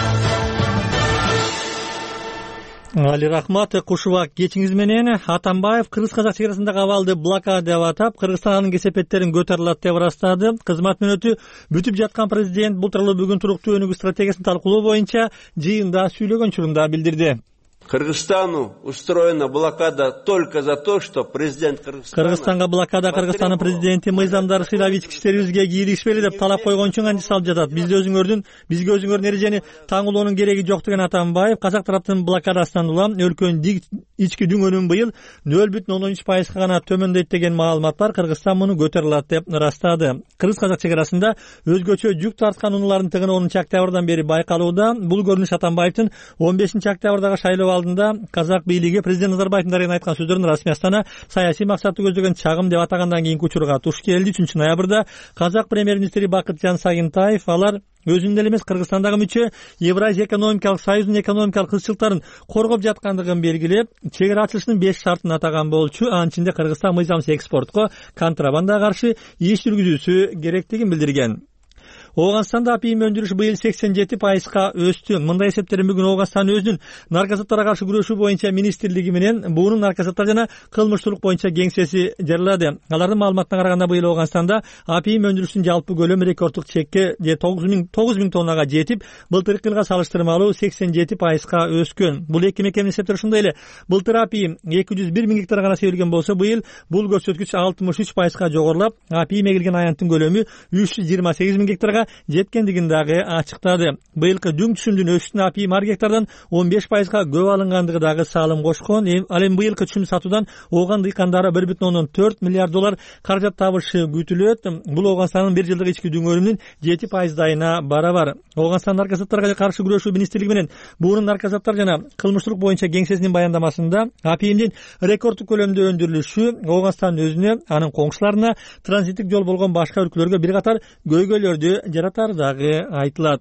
Али рахмат, кушубак кечиңиз менен. Атамбаев кыргыз-казак чегарасындагы абалды блокада деп атап, Кыргызстандын кесепеттерин көтөрүлөт деп ырастады. Кызмат мөөнөтү бүтүп жаткан президент бул тууралуу бүгүн туруктуу өнүгүү стратегиясын талкуулоо боюнча жыйында сүйлөгөн учурунда билдирди. Кыргызстану устроена блокада только за то, что президент Кыргызстана... Кыргызстанга блокада Кыргызстандын президенти Мыйзамдар сыйлап ички иштерибизге кийлигишпели деп талап койгончун анча салып жатат. Бизде өзүңөрдүн, бизге өзүңөрдүн эрежени таңуулоонун кереги жок деген Атамбаев казак тараптын блокадасынан улам өлкөнүн ички дүң өнүмү быйыл нөл бүтүн ондон үч пайызга гана төмөндөйт деген маалымат бар. Кыргызстан муну көтөрө алат деп ырастады. Кыргыз-казак чегарасында өзгөчө жүк тарткан унаалардын тыгыны онунчу октябрдан бери байкалууда. Бул көрүнүш Атамбаевдин он бешинчи октябрдагы шайлоо алдында казак бийлиги президент Назарбаевдин дарегине айткан сөздөрүн расмий Астана саясий максатты көздөгөн чагым деп атагандан кийинки учурга туш келди. үчүнчү ноябрда казак премьер-министри Бакытжан Сагынтаев алар өзүнүн эле эмес Кыргызстандагы мүчө Евразия экономикалык союзунун экономикалык кызчылыктарын коргоп жаткандыгын белгилеп, чегара ачылышынын беш шартын атаган болчу. Анын ичинде Кыргызстан мыйзамсыз экспортко, контрабандага каршы иш жүргүзүүсү керектигин билдирген. Ооганстанда апийим өндүрүш быйыл сексен жети пайызга өстү. Мындай эсептерин бүгүн Ооганстан өзүнүн наркотиктерге каршы күрөшүү боюнча министрлиги менен буунун наркотиктер жана кылмыштуулук боюнча кеңсеси жарыялады. Алардын маалыматына караганда быйыл Ооганстанда апийим өндүрүшүнүн жалпы көлөмү рекорддук чекке тогуз миң тоннага жетип, былтыркы жылга салыштырмалуу сексен жети пайызга өскөн. Бул эки мекеменин эсептери ошондой эле. Былтыр апийим эки жүз бир миң гектар гана себилген болсо, быйыл бул көрсөткүч алтымыш үч пайызга жогорулап, апийим эгилген аянттын көлөмү үч жүз жыйырма сегиз миң гектарга жеткендигин дагы ачыктады. Быйылкы дүң түшүмдүн өсүшүнө апийим ар гектардан он беш пайызга көп алынгандыгы дагы салым кошкон. Ал эми быйылкы түшүм сатуудан Ооган дыйкандары бир бүтүн ондон төрт миллиард доллар каражат табышы күтүлөт. Бул Ооганстандын бир жылдык ички дүң өнүмүнүн жети пайыздайына барабар. Ооганстан наркотиктерге каршы күрөшүү министрлиги менен буунун наркотиктер жана кылмыштуулук боюнча кеңсесинин баяндамасында апийимдин рекорддук көлөмдө өндүрүлүшү Ооганстандын өзүнө, анын коңшуларына транзиттик жол болгон башка өлкөлөргө бир катар көйгөйлөрдү жаратары дагы айтылат.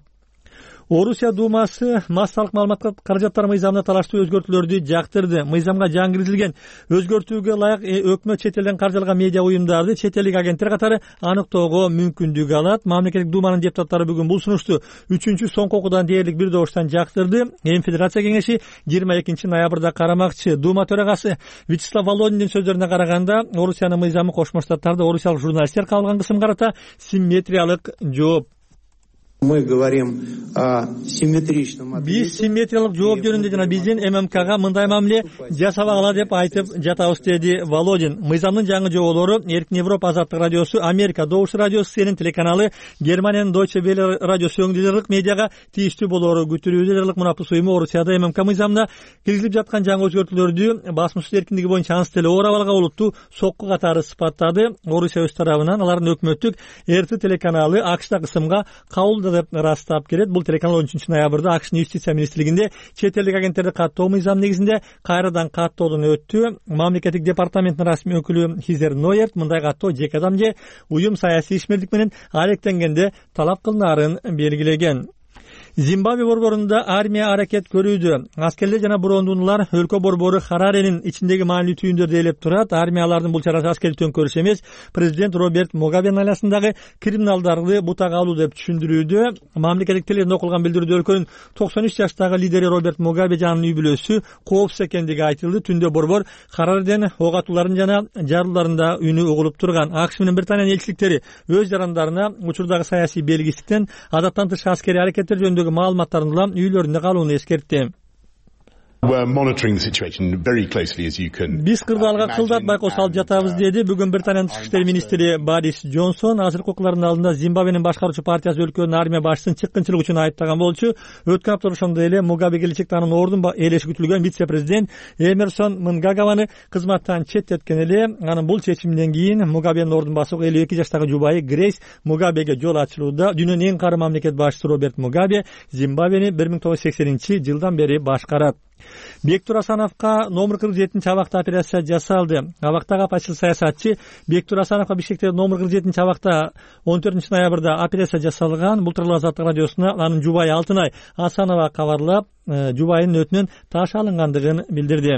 Орусия Думасы массалык маалыматка каражаттар мыйзамына талаштуу өзгөртүүлөрдү жактырды. Мыйзамга жаңы киргизилген өзгөртүүгө ылайык өкмөт чет элден каржылган медиа уюмдарды чет элдик агенттер катары аныктоого мүмкүндүк алат. Мамлекеттик Думанын депутаттары бүгүн бул сунушту үчүнчү соңку окуудан дээрлик бир добуштан жактырды. Эми Федерация кеңеши жыйырма экинчи ноябрда карамакчы. Дума төрагасы Вячеслав Володиндин сөздөрүнө караганда, Орусиянын мыйзамы Кошмо Штаттарда орусиялык журналисттер кабылган кысымга карата симметриялык жооп Мы говорим о симметричном ответе. Биз симметриялык жооп жөнүндө жана биздин ММКга мындай мамиле жасабагыла деп айтып жатабыз, деди Володин. Мыйзамдын жаңы жоболору Эркин Европа азаттык радиосу, Америка Добуш радиосу, Сенин телеканалы, Германиянын Deutsche Welle радиосу өңдүлөрүк медиага тийиштүү болоору күтүлүүдө. Дерлик мунапыс уюму Орусияда ММК мыйзамына киргизилип жаткан жаңы өзгөртүүлөрдү басмачылык эркиндиги боюнча анс деле оор абалга олуттуу сокку катары сыпаттады. Орусия өз тарабынан алардын өкмөттүк эр тэ телеканалы АКШда кысымга кабыл деп ырастап келет. Бул телеканал он үчүнчү ноябрда АКШнын юстиция министрлигинде чет элдик агенттерди каттоо мыйзамы негизинде кайрадан каттоодон өттү. Мамлекеттик департаменттин расмий өкүлү Хизер Нойерт мындай каттоо жеке адам же уюм саясий ишмердик менен алектенгенде талап кылынаарын белгилеген. Зимбабве борборунда армия аракет көрүүдө. Аскерлер жана брондунлар өлкө борбору Хараренин ичиндеги маанилүү түйүндөрдү ээлеп турат. Армиялардын бул чарасы аскердик төңкөрүш эмес, президент Роберт Мугабенин айласындагы криминалдарды бутага алуу деп түшүндүрүүдө. Мамлекеттик телевизиондо окулган билдирүүдө өлкөнүн токсон үч жаштагы лидери Роберт Мугабе жанын үй бүлөсү коопсуз экендиги айтылды. Түндө борбор Харарден ок атууларын жана жарылууларында үнү угулуп турган. АКШ менен Британиянын элчиликтери өз жарандарына учурдагы саясий белгисиздиктен адаттан тыш аскерий аракеттер жөнүндө маалыматтарын улам үйлөрүндө калууну эскертти. Биз кырдаалга кылдат байкоо салып жатабыз, деди бүгүн Британиянын тышкы иштер министри Борис Джонсон. Азыркы укуклардын алдында Зимбабвенин башкаруучу партиясы өлкөнүн армия башчысын чыккынчылык үчүн айыптаган болчу. Өткөн апта ошондой эле Мугабе келечекте анын ордун ээлеши күтүлгөн вице-президент Эмерсон Мнгагаваны кызматтан четтеткен эле. Анын бул чечиминен кийин Мугабенин ордун басууга элүү эки жаштагы жубайы Грейс Мугабеге жол ачылууда. Дүйнөнүн эң кары мамлекет башчысы Роберт Мугабе Зимбабвени бир миң тогуз жүз сексенинчи жылдан бери башкарат. Бектур Асановго номер кырк жетинчи абакта операция жасалды. Абактагы апачыл саясатчы Бектур Асановго Бишкектеги номер кырк жетинчи абакта он төртүнчү ноябрда операция жасалган. Бул тууралуу Азаттык радиосуна анын жубайы Алтынай Асанова кабарлап, жубайынын өтүнөн таш алынгандыгын билдирди.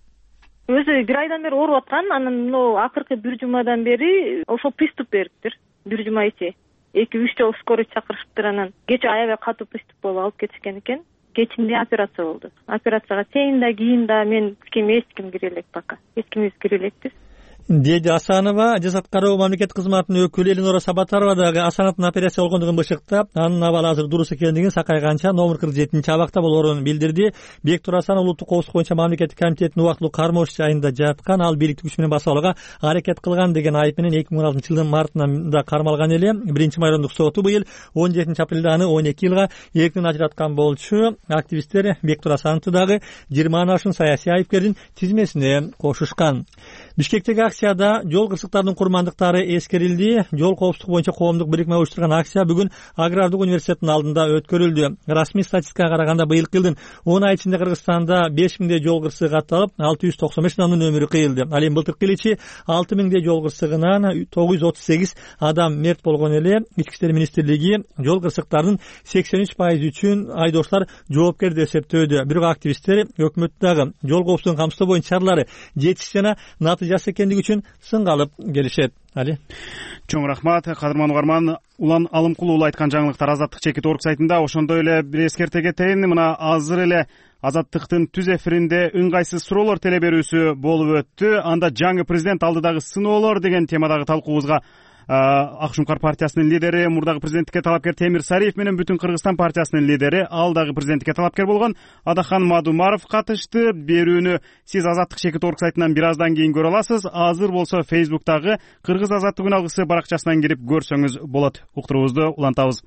Өзү бир айдан бери ооруп аткан, анан мына акыркы бир жумадан бери ошол приступ бериптир. Бир жума ичи эки үч жолу скорый чакырышыптыр, анан кечээ аябай катуу приступ болуп алып кетишкен экен. Кечинде операция болду. Операцияга чейин да кийин да мен ким эч ким кире элек, пока эч кимибиз кире элекпиз, деди Асанова. Жасат кароо мамлекеттик кызматынын өкүлү Элинора Сабатарова дагы Асановдун операция болгондугун бышыктап, анын абалы азыр дурус экендигин, сакайганча номер кырк жетинчи абакта болоорун билдирди. Бектур Асанов улуттук коопсуздук боюнча мамлекеттик комитеттин убактылуу кармош жайында жаткан, ал бийликтик күч менен басып алууга аракет кылган деген айып менен эки миң он алтынчы жылдын мартында кармалган эле. Биринчи майрандык соту быйыл он жетинчи апрелде аны он эки жылга эркинен ажыраткан болчу. Активисттер Бектур Асановду дагы жыйырмадан ашуун саясий айыпкердин тизмесине кошушкан. Бишкектеги акцияда жол кырсыктарынын курмандыктары эскерилди. Жол коопсуздугу боюнча коомдук бирикме уюштурган акция бүгүн Агрардык университеттин алдында өткөрүлдү. Расмий статистикага караганда быйылкы жылдын он ай ичинде Кыргызстанда беш миңдей жол кырсыгы катталып, алты жүз токсон беш адамдын өмүрү кыйылды. Ал эми былтыркы йыл ичи алты миңдей жол кырсыгынан тогуз жүз отуз сегиз адам мерт болгон эле. Ички иштер министрлиги жол кырсыктарынын сексен үч пайызы үчүн айдоочулар жоопкер деп эсептөөдө. Бирок активисттер өкмөттү дагы жол коопсуздугун камсыздоо боюнча чаралары жетишсиз жана натыйжасы экендиги үчүн сынгалып келишет. Али. Чоң рахмат, кадырман угарман. Улан Алымкул уулу айткан жаңылыктар Азаттык чекит орг сайтында. Ошондой эле бир эскерте кетейин. Мына азыр эле Азаттыктын түз эфиринде ыңгайсыз суроолор теле берүүсү болуп өттү. Анда жаңы президент алдыдагы сыноолор деген темадагы талкуубузга Ак Шуңкар партиясынын лидери, мурдагы президенттикке талапкер Темир Сариев менен Бүтүн Кыргызстан партиясынын лидери, ал дагы президенттикке талапкер болгон Адахан Мадумаров катышты. Берүүнү сиз Азаттык чекит орг сайтынан бир аздан кийин көрө аласыз. Азыр болсо Facebook'тагы Кыргыз Азаттык күн алгысы баракчасынан кирип көрсөңүз болот. Уктуруубузду улантабыз.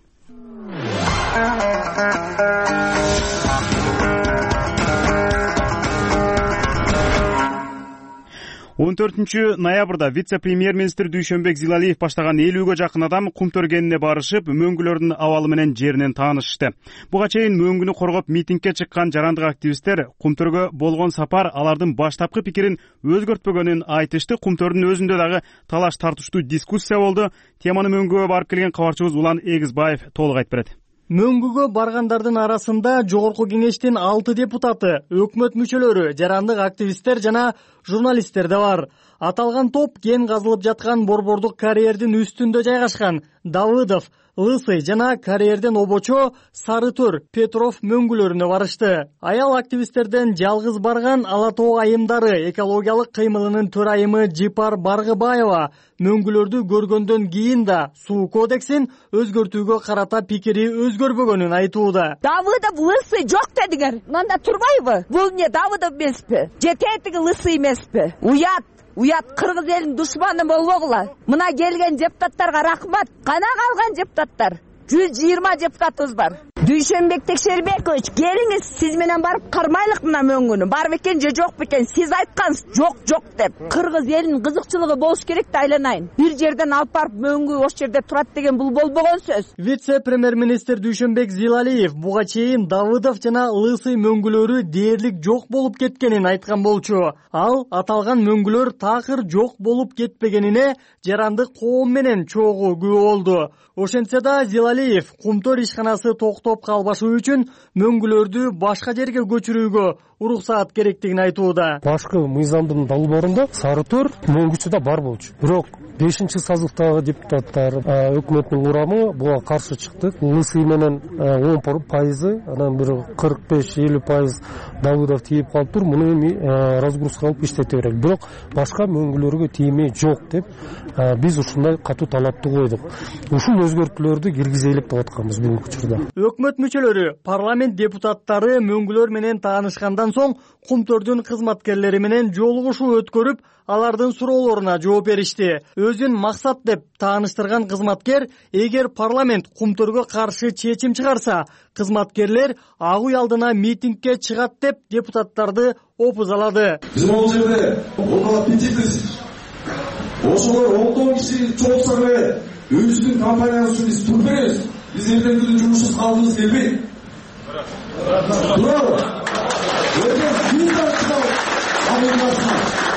он төртүнчү ноябрда вице-премьер-министр Дүйшөнбек Зилалиев баштаган элүүгө жакын адам кум төргенине барышып, мөңгүлөрдүн абалы менен жеринен таанышты. Буга чейин мөңгүнү коргоп митингге чыккан жарандык активисттер Кумтөргө болгон сапар алардын баштапкы пикирин өзгөртпөгөнүн айтышты. Кумтөрдүн өзүндө дагы талаш тартыштуу дискуссия болду. Теманы мөңгүгө барып келген кабарчыбыз Улан Эгизбаев толук айтып берет. Мөңгүгө баргандардын арасында Жогорку кеңештин алты депутаты, өкмөт мүчөлөрү, жарандык активисттер жана журналисттер да бар. Аталган топ кен казылып жаткан борбордук карьердин үстүндө жайгашкан. Давыдов, Лысый жана карьерден обочо Сарытөр, Петров мөңгүлөрүнө барышты. Аял активисттерден жалгыз барган Ала Тоо айымдары экологиялык кыймылынын төрайымы Жипар Баргыбаева мөңгүлөрдү көргөндөн кийин да суу кодексин өзгөртүүгө карата пикири өзгөрбөгөнүн айтууда. Давыдов Лысый жок дедиңер. Мында турбайбы? Бул эмне Давыдов эмеспи? Же тетиги Лысый эмеспи? Уят. Уят кыргыз элинин душманы болбогула. Мына келген депутаттарга рахмат. Кана калган депутаттар? жүз жыйырма депутатыбыз бар. Дүйшөнбек Текшербекович, келиңиз, сиз менен барып кармайлык мына мөңгүнү. Бар бекен же жок бекен? Сиз айткансыз, жок, жок деп. Кыргыз элинин кызыкчылыгы болуш керек да айланайын. Бир жерден алып барып мөңгү ош жерде турат деген бул болбогон сөз. Вице-премьер-министр Дүйшөнбек Зилалиев буга чейин Давыдов жана Лысый мөңгүлөрү дээрлик жок болуп кеткенин айткан болчу. Ал аталган мөңгүлөр такыр жок болуп кетпегенине жарандык коом менен чогуу күбө болду. Ошентсе да Зилалиев Кумтөр ишканасы токтоп калбашы үчүн мөңгүлөрдү башка жерге көчүрүүгө уруксаат керектигин айтууда. Башкы мыйзамдын долбоорунда Сарытөр мөңгүчү да бар болчу. Бирок бешинчи созывдагы депутаттар өкмөттүн курамы буга каршы чыкты. Лысый менен он пайызы, анан бир кырк беш элүү пайыз Давыдов тийип калыптыр. Муну эми разгрузка кылып иштете берели. Бирок башка мөңгүлөргө тийме жок деп биз ушундай катуу талапты койдук. Ушул өзгөртүүлөрдү киргизелик деп атканбыз бүгүнкү учурда. Өкмөт мүчөлөрү, парламент депутаттары мөңгүлөр менен таанышкандан соң Кумтөрдүн кызматкерлери менен жолугушуу өткөрүп, алардын суроолоруна жооп беришти. Өзүн максат деп тааныштырган кызматкер, эгер парламент Кумтөргө каршы чечим чыгарса, кызматкерлер ак үй алдына митингге чыгат деп депутаттарды опузалады. Биз бул жерде окуп битипиз. Ошолор он он киши чогулса эле өзүбүздүн компаниябыз биз туруп беребиз. Биз эртең күнү жумушсуз калгыбыз келбейт. Турабы? Эртең бир тартып алып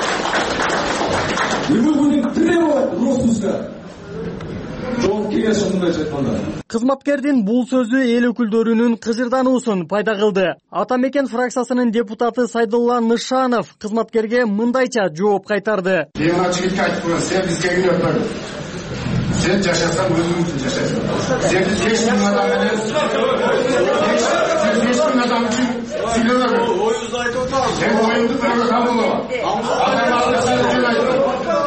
Бүгүн күнү тире болот ростузга. Жооп кеңеш мындайча айтканда. Кызматкердин бул сөзү эл өкүлдөрүнүн кыжырдануусун пайда кылды. Ата Мекен фракциясынын депутаты Сайдулла Нышанов кызматкерге мындайча жооп кайтарды. Мен ачы жигитке айтып коем, сен бизге күнөппөң. Сен жашасаң өзүң үчүн жашайсың. Сен беш миң адам менен беш миң адам үчүн сүйлөбөң. Оюңду айтып атабыз. Сен оюңду бирөөгө кабыл кылма. Адам алдысын үчүн айтып.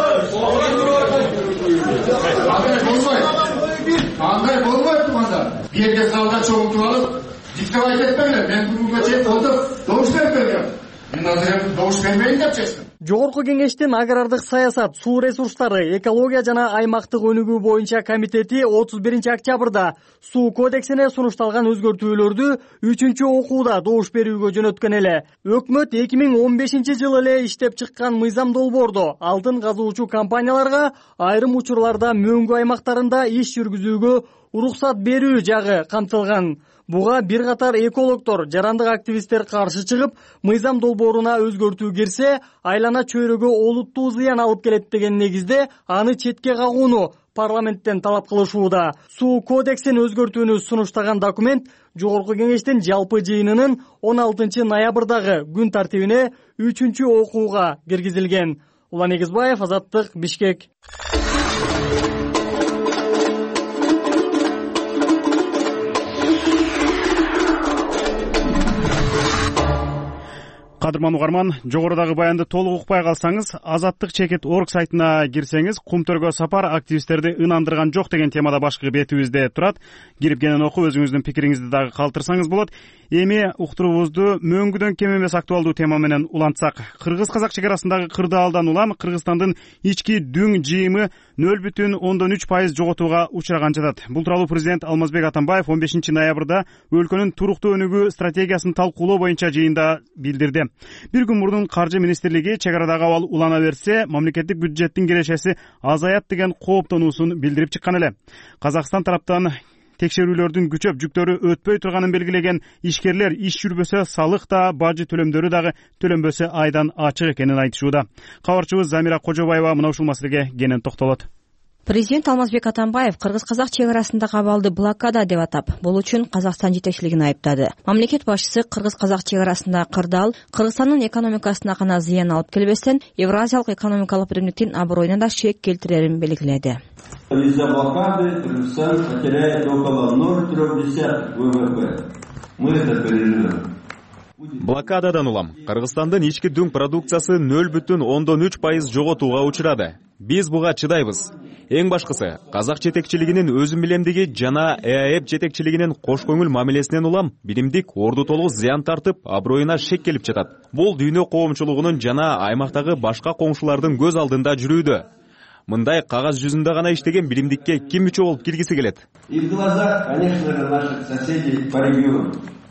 Андай болбойт. Андай болбойт мында. Бир жерге залда чогултуп алып, диктеп айтып берме. Мен бүгүнкү чейин отуруп добуш берип бергем. Мен азыр добуш бербейин деп чечтим. Жогорку кеңештин агрардык саясат, суу ресурстары, экология жана аймактык өнүгүү боюнча комитети отуз биринчи октябрда суу кодексине сунушталган өзгөртүүлөрдү үчүнчү окууда добуш берүүгө жөнөткөн эле. Өкмөт эки миң он бешинчи жылы эле иштеп чыккан мыйзам долбоордо алтын казуучу компанияларга айрым учурларда мөңгү аймактарында иш жүргүзүүгө уруксат берүү жагы камтылган. Буга бир катар экологдор, жарандык активисттер каршы чыгып, мыйзам долбооруна өзгөртүү кирсе, айлана чөйрөгө олуттуу зыян алып келет деген негизде аны четке кагууну парламенттен талап кылышууда. Суу кодексин өзгөртүүнү сунуштаган документ Жогорку кеңештин жалпы жыйынынын он алтынчы ноябрдагы күн тартибине үчүнчү окууга киргизилген. Улан Эгизбаев, Азаттык, Бишкек. Кадырман угарман, жогорудагы баянды толук укпай калсаңыз, азаттык чекит точка орг сайтына кирсеңиз, Кумтөргө сапар активисттерди ынандырган жок деген темада башкы бетибизде турат. Кирип кенен окуп, өзүңүздүн пикириңизди дагы калтырсаңыз болот. Эми уктуруубузду мөңгүдөн кем эмес актуалдуу тема менен улантсак. Кыргыз-казак чек арасындагы кырдаалдан улам Кыргызстандын ички дүң жыйымы нөл бүтүн ондон үч пайыз жоготууга учураган жатат. Бул тууралуу президент Алмазбек Атамбаев он бешинчи ноябрда өлкөнүн туруктуу өнүгүү стратегиясын талкуулоо боюнча жыйында билдирди. Бир күн мурдун каржы министрлиги чек арадагы абал улана берсе, мамлекеттик бюджеттин кирешеси азаят деген кооптонуусун билдирип чыккан эле. Казакстан тараптан текшерүүлөрдүн күчөп жүктөрү өтпөй турганын белгилеген ишкерлер иш жүрбөсө салык да, бажы төлөмдөрү дагы төлөнбөсө айдан ачык экенин айтышууда. Кабарчыбыз Замира Кожобаева мына ушул маселеге кенен токтолот. Президент Алмазбек Атамбаев кыргыз-казак чек арасындагы абалды блокада деп атап, бул үчүн Казакстан жетекчилигин айыптады. Мамлекет башчысы кыргыз-казак чек арасындагы кырдаал Кыргызстандын экономикасына гана зыян алып келбестен, Евразиялык экономикалык биримдиктин аброюна да шек келтирерин белгиледи. Из-за блокады Кыргызстан потеряет около ноль целых три десятых вэ вэ пэ. Мы это переживем. Блокададан улам Кыргызстандын ички дүң продукциясы нөл бүтүн ондон үч пайыз жоготууга учурады. Биз буга чыдайбыз. Эң башкысы, казак жетекчилигинин өзүм билемдиги жана э а эп жетекчилигинин кош көңүл мамилесинен улам биримдик орду толук зыян тартып, аброюна шек келип жатат. Бул дүйнө коомчулугунун жана аймактагы башка коңшулардын көз алдында жүрүүдө. Мындай кагаз жүзүндө гана иштеген биримдикке ким мүчө болуп киргиси келет? И в глазах, конечно же, наших соседей по региону.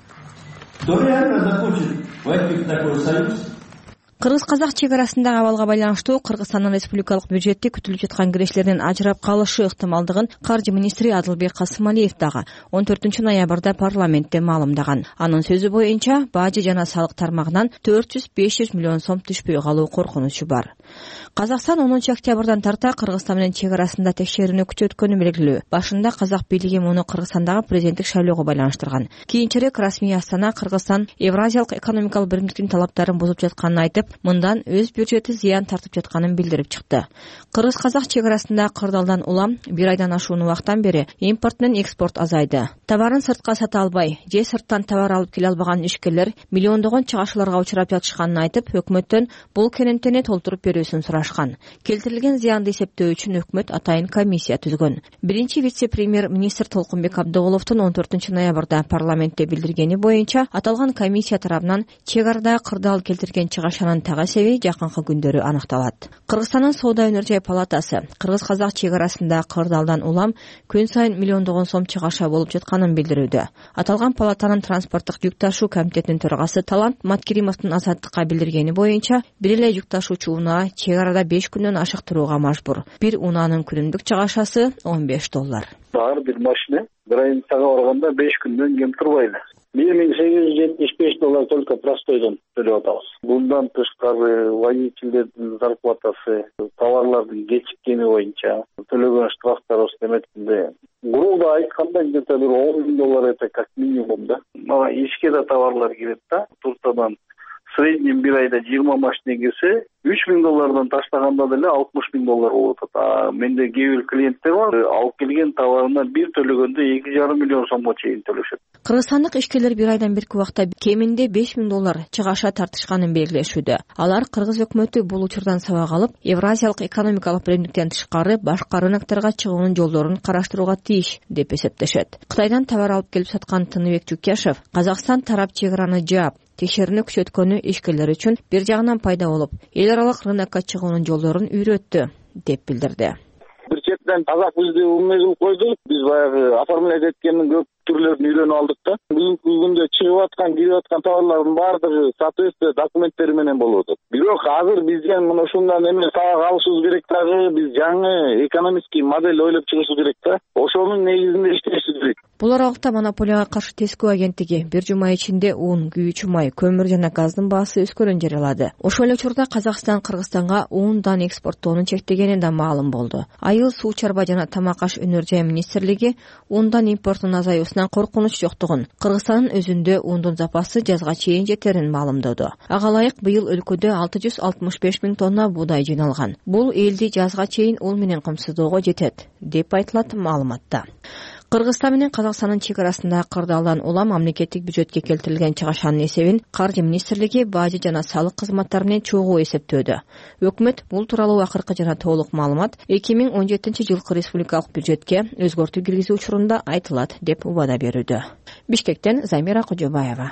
Кто реально захочет войти в такой союз? Кыргыз-казак чек арасындагы абалга байланыштуу Кыргызстандын республикалык бюджетти күтүлүп жаткан кирештердин ажырап калышы ыктымалдыгын каржы министри Адылбек Касымалиев дагы он төртүнчү ноябрда парламентте маалымдаган. Анын сөзү боюнча, бажы жана салык тармагынан төрт жүз беш жүз миллион сом түшпөй калуу коркунучу бар. Казакстан онунчу октябрдан тарта Кыргызстан менен чек арасында текшерүүнү күчөткөнү белгилүү. Башында казак бийлиги муну Кыргызстандагы президенттик шайлоого байланыштырган. Кийинчерээк расмий Астана Кыргызстан Евразиялык экономикалык биримдиктин талаптарын бузуп жатканын айтып, мындан өз бюджети зыян тартып жатканын билдирип чыкты. Кыргыз-казак чек арасында кырдаалдан улам бир айдан ашуун убакыттан бери импорт менен экспорт азайды. Товарын сыртка сата албай, же сырттан товар алып келе албаган ишкерлер миллиондогон чыгашууларга учурап жатышканын айтып, өкмөттөн бул кенентени толтуруп берүүсүн сурашкан. Келтирилген зыянды эсептөө үчүн өкмөт атайын комиссия түзгөн. Биринчи вице-премьер-министр Толкунбек Абдыголовдун он төртүнчү ноябрда парламентте билдиргени боюнча, аталган комиссия тарабынан чек арада кырдаал келтирген чыгашанын тага себеби жакынкы күндөрү аныкталат. Кыргызстандын соода өнөр жай палатасы кыргыз-казак чек арасында кырдаалдан улам күн сайын миллиондогон сом чыгаша болуп жатканын билдирүүдө. Аталган палатанын транспорттук жүк ташуу комитетинин төрагасы Талант Маткеримовдун Азаттыкка билдиргени боюнча, бир эле жүк ташуучу унаа чек арада беш күндөн ашыктырууга мажбур. Бир унаанын күнүмдүк чыгашасы он беш доллар. Ар бир машина бир айын тага барганда беш күндөн кем турбайт. бир миң сегиз жүз жетимиш беш доллар только простойдон төлөп атабыз. Bundan тышкары водительдердин зарплатасы, товарлардын кечиккени боюнча төлөгөн штрафтар эметинде. Грубо айтканда где-то бир он миң доллар это как минимум да. Мага ишке да товарлар кирет да. Туртадан среднем бир айда жыйырма машина кирсе, үч миң доллардан таштаганда деле алтымыш миң доллар болот. А менде кээ бир клиенттер бар, алып келген товарына бир төлөгөндө эки жарым миллион сомго чейин төлөшөт. Кыргызстандык ишкерлер бир айдан берки убакта кеминде беш миң доллар чыгаша тартышканын белгилешүүдө. Алар кыргыз өкмөтү бул учурдан сабак алып, Евразиялык экономикалык биримдиктен тышкары башка рынокторго чыгуунун жолдорун караштырууга тийиш деп эсептешет. Кытайдан товар алып келип саткан Тыныбек Жукешев, Казакстан тарап чек араны жаап, текшерүүнү күчөткөнү ишкерлер үчүн бир жагынан пайда болуп, эл аралык рынокко чыгуунун жолдорун үйрөттү деп билдирди. Бир четен казак бизди умне кылып койду. Биз баягы оформлять эткендин көп түрлөрүн үйрөнүп алдык да. Бүгүнкү күндө чыгып аткан, кирип аткан товарлардын баардыгы соответствие документтери менен болот. Бирок азыр бизден мына ушундан эме сабак алышыбыз керек дагы, биз жаңы экономический модель ойлоп чыгышыбыз керек да. Ошонун негизинде иштешибиз керек. Бул аралыкта монополияга каршы тескөө агенттиги бир жума ичинде ун, күйүүчү май, көмүр жана газдын баасы өскөнүн жарыялады. Ошол эле учурда Казакстан Кыргызстанга ундан экспорттоону чектегени да маалым болду. Айыл суу чарба жана тамак аш өнөр жай министрлиги ундан импорттун азаюусунан коркунуч жоктугун, Кыргызстандын өзүндө ундун запасы жазга чейин жетерин маалымдоду. Ага ылайык быйыл өлкөдө алты жүз алтымыш беш миң тонна буудай жыйналган. Бул элди жазга чейин ул менен камсыздоого жетет, деп айтылат маалыматта. Кыргызстан менен Казакстандын чек арасында кырдаалдан улам мамлекеттик бюджетке келтирилген чыгашанын эсебин каржы министрлиги бажы жана салык кызматтары менен чогуу эсептөөдө. Өкмөт бул тууралуу акыркы жана толук маалымат эки миң он жетинчи жылкы республикалык бюджетке өзгөртүү киргизүү учурунда айтылат деп убада берүүдө. Бишкектен Замира Кожобаева.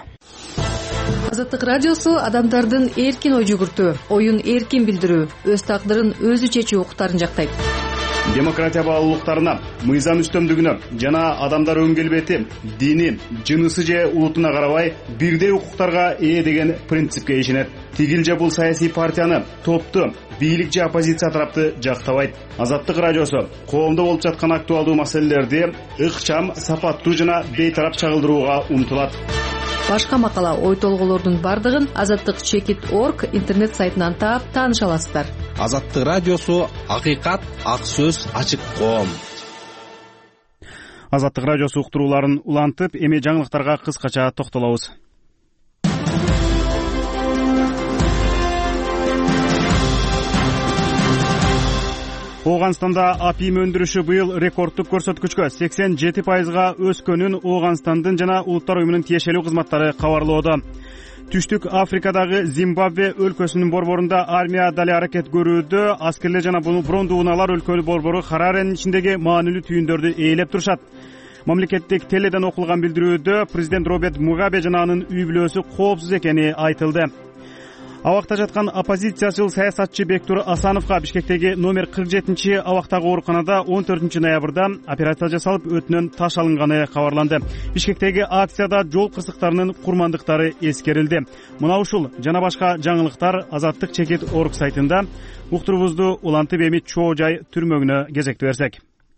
Азаттык радиосу адамдардын эркин ой жүгүртүү, оюн эркин билдирүү, өз тагдырын өзү чечүү укуктарын жактайт. Демократия баалуулуктарына, мыйзам үстөмдүгүнө жана адамдар өн келбети, дини, жынысы же улутуна карабай бирдей укуктарга ээ деген принципке ишенет. Тигил же бул саясий партияны, топту, бийлик же оппозиция тарапты жактабайт. Азаттык радиосу коомдо болуп жаткан актуалдуу маселелерди ыкчам, сапаттуу жана бейтарап чагылдырууга умтулат. Башка макала, ой толгоолордун бардыгын азаттык чекит точка орг интернет сайтынан таап тааныша аласыздар. Азаттык радиосу, акыйкат, ак сөз, ачык коом. Азаттык радиосу уктурууларын улантып, эми жаңылыктарга кыскача токтолобуз. Ооганстанда апим өндүрүшү быйыл рекордтук көрсөткүчкө сексен жети пайызга өскөнүн Ооганстандын жана Улуттар уюмунун тиешелүү кызматтары кабарлоодо. Түштүк Африкадагы Зимбабве өлкөсүнүн борборунда армия дали аракет көрүүдө. Аскерлер жана брондуу унаалар өлкөнүн борбору Хараренин ичиндеги маанилүү түйүндөрдү ээлеп турушат. Мамлекеттик теледен окулган билдирүүдө президент Роберт Мугабе жана анын үй бүлөсү коопсуз экени айтылды. Абакта жаткан оппозициячыл саясатчы Бектур Асановго Бишкектеги номер кырк жетинчи абактагы ооруканада он төртүнчү ноябрда операция жасалып, өтүнөн таш алынганы кабарланды. Бишкектеги акцияда жол кырсыктарынын курмандыктары эскерилди. Мына ушул жана башка жаңылыктар Азаттык чекит орг сайтында. Уктуруубузду улантып эми чоо жай түрмөгүнө кезекти берсек.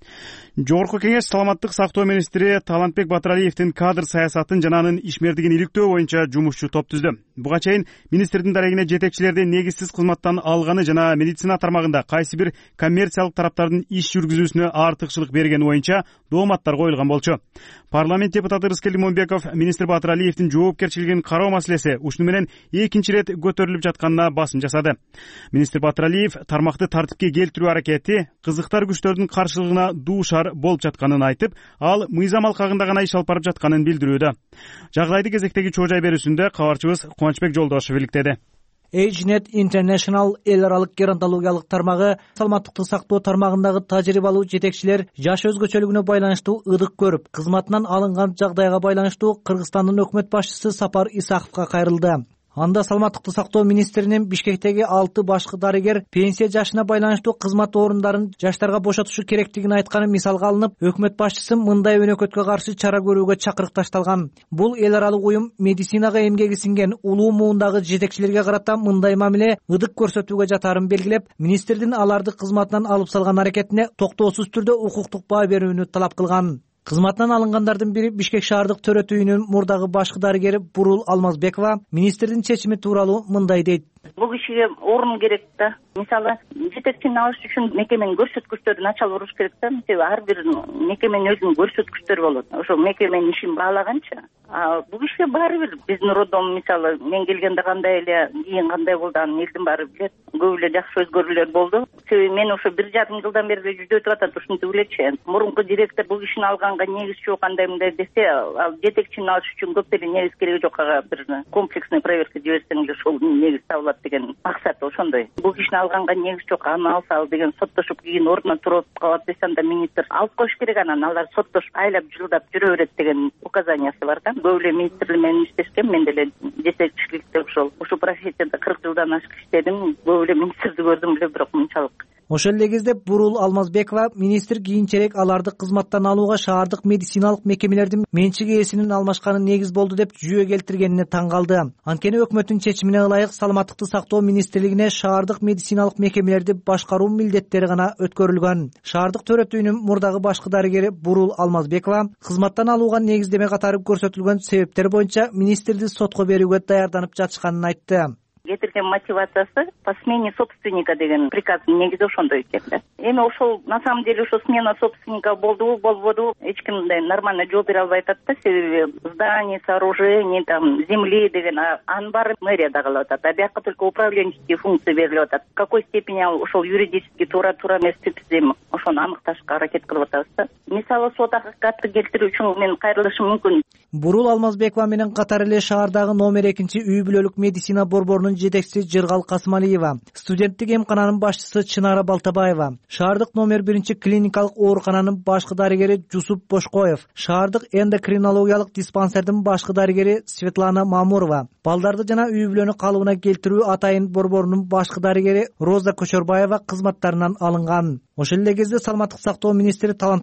Жогорку кеңеш саламаттык сактоо министри Талантбек Батыралиевдин кадр саясатын жана анын ишмердигин иликтөө боюнча жумушчу топ түздү. Буга чейин министрдин дарегине жетекчилерди негизсиз кызматтан алганы жана медицина тармагында кайсы бир коммерциялык тараптардын иш жүргүзүүсүнө артыкчылык бергени боюнча дооматтар коюлган болчу. Парламент депутаты Рыскел Лимонбеков министр Батыралиевдин жоопкерчилигин кароо маселеси ушуну менен экинчи ирет көтөрүлүп жатканына басым жасады. Министр Батыралиев тармакты тартипке келтирүү аракети кызыктар күчтөрдүн каршылыгына дуушар болуп жатканын айтып, ал мыйзам алкагында гана иш алып барып жатканын билдирүүдө. Жагдайды кезектеги чоо жай берүүсүндө кабарчыбыз Кубанычбек Жолдошев иликтеди. AgeNet International эл аралык геронтологиялык тармагы саламаттыкты сактоо тармагындагы тажрыйбалуу жетекчилер жаш өзгөчөлүгүнө байланыштуу ыдык көрүп, кызматынан алынган жагдайга байланыштуу Кыргызстандын өкмөт башчысы Сапар Исаковго кайрылды. Анда саламаттыкты сактоо министринин Бишкектеги алты башкы дарыгер пенсия жашына байланыштуу кызмат орундарын жаштарга бошотушу керектигин айтканы мисалга алынып, өкмөт башчысы мындай өнөкөткө каршы чара көрүүгө чакырык ташталган. Бул эл аралык уюм медицинага эмгеги сиңген улуу муундагы жетекчилерге карата мындай мамиле ыдык көрсөтүүгө жатарын белгилеп, министрдин аларды кызматынан алып салган аракетине токтоосуз түрдө укуктук баа берүүнү талап кылган. Кызматынан алынгандардын бири Бишкек шаардык төрөт үйүнүн мурдагы башкы дарыгери Бурул Алмазбекова министрдин чечими тууралуу мындай дейт. Бул кишиге орун керек да. Мисалы, жетекчини алыш үчүн мекеменин көрсөткүчтөрүн ача алып керек да. Себеби ар бир мекеменин өзүнүн көрсөткүчтөрү болот. Ошо мекеменин ишин баалаганча, а бул кишиге баары бир биздин роддом мисалы мен келгенде кандай эле, кийин кандай болду, анын элдин баары билет. Көп эле жакшы өзгөрүүлөр болду. Себеби мен ошо бир жарым жылдан бери жүздөп өтүп атат, ушинтип элечи. Мурунку директор бул кишини алганга негиз жок, андай мындай десе, ал жетекчини алыш үчүн көп деле негиз кереги жок, ага бир комплексный проверка жиберсең ошол негиз табылат деген максат ошондой. Бул кишини алганга негиз жок, аны алса ал деген соттошуп кийин ордуна туруп калат десе, анда министр алып коюш керек, анан алар соттошуп айлап жылдап жүрө берет деген указаниясы бар да. Көп эле министрлер менен иштешкен, мен деле жетекчиликте ошол ушу профессияда кырк жылдан ашык иштедим. Көп эле министрди көрдүм эле, бирок мынчалык. Ошол эле кезде Бурул Алмазбекова министр кийинчерээк аларды кызматтан алууга шаардык медициналык мекемелердин менчик ээсинин алмашканы негиз болду деп жүйө келтиргенине таң калды. Анткени өкмөттүн чечимине ылайык саламаттыкты сактоо министрлигине шаардык медициналык мекемелерди башкаруу милдеттери гана өткөрүлгөн. Шаардык төрөт үйүнүн мурдагы башкы дарыгери Бурул Алмазбекова кызматтан алууга негиздеме катары көрсөтүлгөн себептер боюнча министрди сотко берүүгө даярданып жатышканын айтты. Кетирген мотивациясы по смене собственника деген приказдын негизи ошондой экен да. Эми ошол на самом деле ошо смена собственника болдубу, болбоду, эч ким мындай нормально жооп бере албай атат да. Себеби здание, сооружение, там земли деген анын баары мэрияда калып атат. А бияка только управленческие функции берилип атат. В какой степени ошол юридически туура туура эмес эми ошону аныкташка аракет кылып атабыз да. Мисалы сот акыкатты келтирүү үчүн мен кайрылышым мүмкүн. Бурул Алмазбекова менен катар эле шаардагы номер экинчи үй бүлөлүк медицина борборунун жетекчиси Жыргал Касымалиева, студенттик эмкананын башчысы Чынара Балтабаева, шаардык номер биринчи клиникалык оорукананын башкы дарыгери Жусуп Бошкоев, шаардык эндокринологиялык диспансердин башкы дарыгери Светлана Мамурова, балдарды жана үй бүлөнү калыбына келтирүү атайын борборунун башкы дарыгери Роза Көчөрбаева кызматтарынан алынган. Ошол эле кезде саламаттык сактоо министри Талантбек Батыр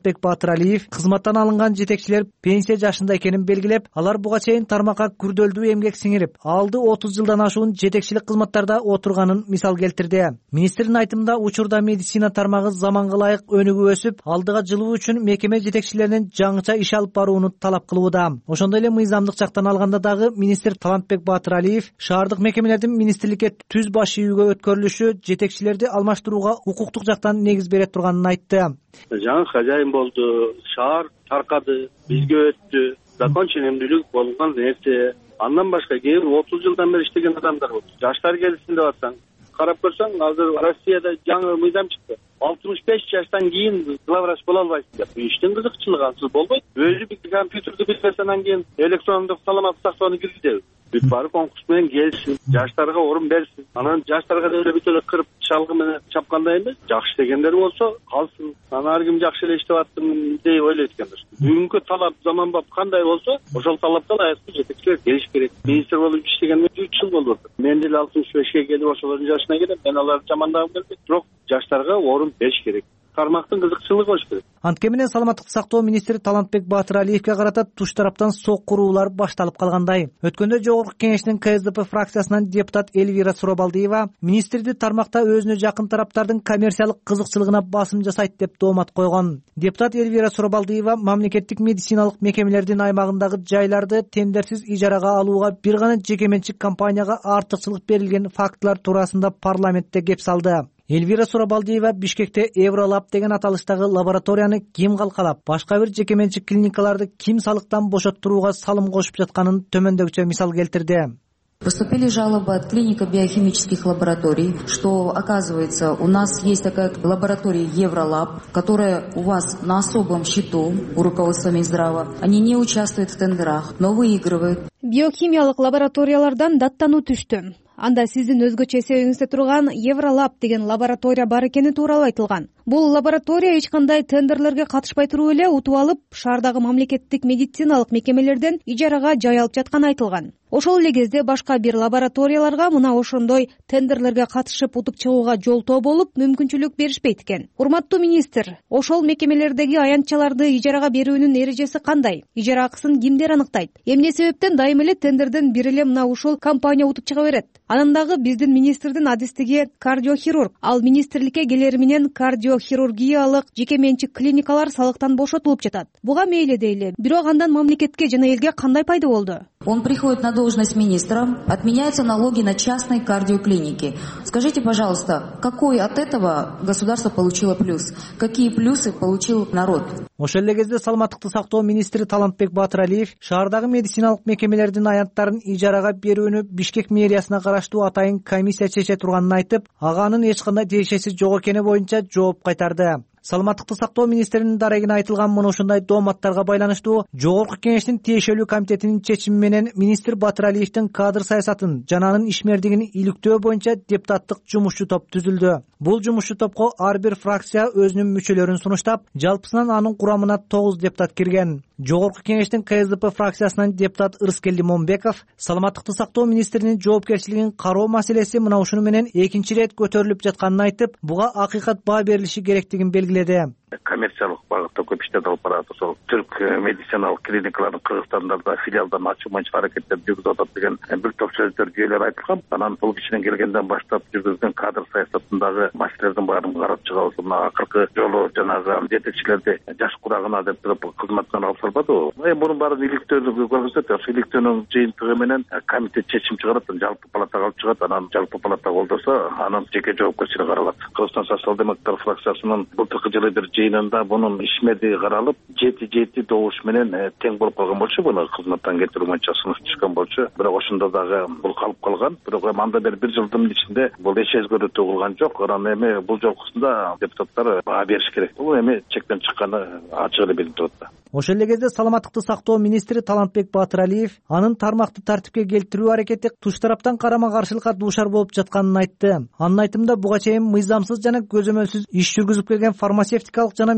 Батыралиев кызматтан алынган жетекчилер пенсия жашында экенин белгилеп, алар буга чейин тармакка күрдөлдүү эмгек сиңирип, алды отуз жылдан ашуун жетекчилик кызматтарда отурганын мисал келтирди. Министрдин айтымында учурда медицина тармагы заманга ылайык өнүгүп өсүп, алдыга жылуу үчүн мекеме жетекчилеринин жаңыча иш алып барууну талап кылууда. Ошондой эле мыйзамдык жактан алганда дагы министр Талантбек Батыралиев шаардык мекемелердин министрликке түз баш ийүүгө өткөрүлүшү жетекчилерди алмаштырууга укуктук жактан негиз бере турганын айтты. Жаңы хожайын болду, шаар таркады, бизге өттү, закон ченемдүүлүк болгон нерсе. Андан башка кээ бир отуз жылдан бери иштеген адамдар болду. Жаштар келсин деп атсаң, карап көрсөң, азыр Россияда жаңы мыйзам чыкты. алтымыш беш жаштан кийин главврач боло албайсың деп. Иштин кызыкчылыгы ансыз болбойт. Өзү бир компьютерди билбесе, анан кийин электрондук саламаттык сактоону киргизеби? Бүт баары конкурс менен келсин, жаштарга орун берсин. Анан жаштарга деле бүт эле кырып шалгы менен чапкандай эмес, жакшы дегендер болсо калсын. Анан ар ким жакшы эле иштеп аттым деп ойлойт экендир. Бүгүнкү талап заманбап кандай болсо, ошол талапка ылайыктуу жетекчилер келиш керек. Министр болуп иштегениме үч жыл болуп атат. Мен деле алтымыш бешке келип ошолордун жашына келем. Мен аларды жамандагым келбейт, бирок жаштарга орун бериш керек. Тармактын кызыкчылыгы болуш керек. Антке менен саламаттык сактоо министри Талантбек Батыралиевке карата туш тараптан сок куруулар башталып калгандай. Өткөндө жогорку кеңештин Ка Эс Д П фракциясынан депутат Эльвира Сурабалдиева министрди тармакта өзүнө жакын тараптардын коммерциялык кызыкчылыгына басым жасайт деп доомат койгон. Депутат Эльвира Сурабалдиева мамлекеттик медициналык мекемелердин аймагындагы жайларды тендерсиз ижарага алууга бир гана жеке менчик компанияга артыкчылык берилген фактылар туурасында парламентте кеп салды. Эльвира Сурабалдиева Бишкекте Евролаб деген аталыштагы лабораторияны ким калкалап, башка бир жеке менчик клиникаларды ким салыктан бошоттурууга салым кошуп жатканын төмөндөгүчө мисал келтирди. Поступили жалобы от клинико-биохимических лабораторий, что, оказывается, у нас есть такая лаборатория Евролаб, которая у вас на особом счету у руководства Минздрава. Они не участвуют в тендерах, но выигрывают. Биохимиялык лабораториялардан даттануу түштү. Анда сиздин өзгөчө эсебиңизде турган Евролаб деген лаборатория бар экени тууралуу айтылган. Бул лаборатория эч кандай тендерлерге катышпай туруп эле утуп алып, шаардагы мамлекеттик медициналык мекемелерден ижарага жай алып жатканы айтылган. Ошол эле кезде башка бир лабораторияларга мына ошондой тендерлерге катышып утуп чыгууга жолтоо болуп, мүмкүнчүлүк беришпейт экен. Урматтуу министр, ошол мекемелердеги аянтчаларды ижарага берүүнүн эрежеси кандай? Ижара акысын кимдер аныктайт? Эмне себептен дайым эле тендерден бир эле мына ушул компания утуп чыга берет? Анан дагы биздин министрдин адистиги кардиохирург, ал министрликке келери менен кардиохирургиялык жеке менчик клиникалар салыктан бошотулуп жатат. Буга мейли дейли, бирок андан мамлекетке жана элге кандай пайда болду? Он приходит на должность министра, отменяются налоги на частные кардиоклиники. Скажите, пожалуйста, какой от этого государство получило плюс? Какие плюсы получил народ? Ошол эле кезде саламаттыкты сактоо министри Талантбек Батыралиев шаардагы медициналык мекемелердин аянттарын ижарага берүүнү Бишкек мэриясына караштуу атайын комиссия чече турганын айтып, ага анын эч кандай тиешеси жок экени боюнча жооп кайтарды. Саламаттыкты сактоо министринин дарегине айтылган мына ушундай дооматтарга байланыштуу жогорку кеңештин тиешелүү комитетинин чечими менен министр Батыралиевдин кадр саясатын жана анын ишмердигин иликтөө боюнча депутаттык жумушчу топ түзүлдү. Бул жумушчу топко ар бир фракция өзүнүн мүчөлөрүн сунуштап, жалпысынан анын курамына тогуз депутат кирген. Жогорку кеңештин Ка Эс Д П фракциясынан депутат Ырыскелди Момбеков саламаттыкты сактоо министринин жоопкерчилигин кароо маселеси мына ушуну менен экинчи ирет көтөрүлүп жатканын айтып, буга акыйкат баа берилиши керектигин белгиледи. Коммерциялык багытта көп иштер алып барат. Ошол түрк медициналык клиникаларын Кыргызстанда филиалдан ачуу боюнча аракеттер жүргүзүп атат деген бир топ сөздөр жүйөлөр айтылган. Анан бул кишинен келгенден баштап жүргүзгөн кадр саясатындагы маселелердин баарын карап чыгабыз. Мына акыркы жолу жанагы жетекчилерди жаш курагына деп туруп кызматтан алып салбадыбы? Эми мунун баарын иликтөөнү көрсөтөт. Ошол иликтөөнүн жыйынтыгы менен комитет чечим чыгарат, жалпы палатага алып чыгат. Анан жалпы палата колдосо, анын жеке жоопкерчилиги каралат. Кыргызстан социал-демократтар фракциясынын былтыркы жылы бир жыйынында бунун ишмердиги каралып, жети жети добуш менен тең болуп калган болчу, буну кызматтан кетирүү боюнча сунуш түшкөн болчу. Бирок ошондо дагы бул калып калган. Бирок эми анда бери бир жылдын ичинде бул эч өзгөртүү кылган жок. Анан эми бул жолкусунда депутаттар баа бериш керек. Бул эми чектен чыкканы ачык эле билинип турат. Ошол эле кезде саламаттыкты сактоо министри Талантбек Батыралиев анын тармакты тартипке келтирүү аракети туш тараптан карама каршылыкка дуушар болуп жатканын айтты. Анын айтымында буга чейин мыйзамсыз жана көзөмөлсүз иш жүргүзүп келген фармацевтикалык жана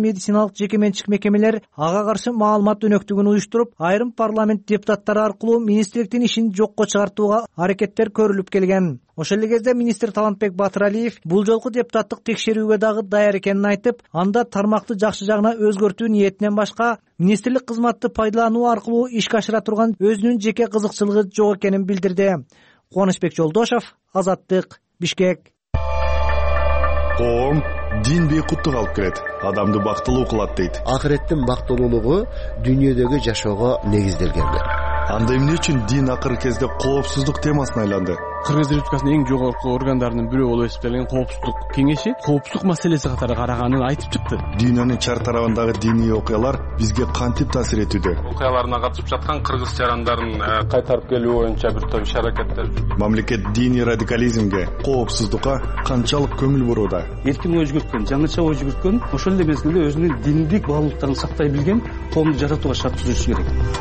медициналык жеке менчик мекемелер ага каршы маалымат өнөктүгүн уюштуруп, айрым парламент депутаттары аркылуу министрликтин ишин жокко чыгартууга аракеттер көрүлүп келген. Ошол эле кезде министр Талантбек Батыралиев бул жолку депутаттык текшерүүгө дагы даяр экенин айтып, анда тармакты жакшы жагына өзгөртүү ниетинен башка министрлик кызматты пайдалануу аркылуу ишке ашыра турган өзүнүн жеке кызыкчылыгы жок экенин билдирди. Кубанычбек Жолдошов, Азаттык, Бишкек. Коом дин бейкуттук алып келет, адамды бактылуу кылат дейт. Акыреттин бактылуулугу дүйнөдөгү жашоого негизделген. Анда эмне үчүн дин акыркы кезде коопсуздук темасына айланды? Кыргыз Республикасынын эң жогорку органдарынын бирөө болуп эсептелген коопсуздук кеңеши коопсуздук маселеси катары караганын айтып чыкты. Дүйнөнүн чар тарабындагы диний окуялар бизге кантип таасир этүүдө? Окуяларына катышып жаткан кыргыз жарандарын кайтарып келүү боюнча бир топ иш-аракеттер жүрүп. Мамлекет диний радикализмге, коопсуздукка канчалык көңүл бурууда? Эркин ой жүгүрткөн, жаңыча ой жүгүрткөн, ошол эле мезгилде өзүнүн диндик баалуулуктарын сактай билген коомду жаратууга шарт түзүшү керек.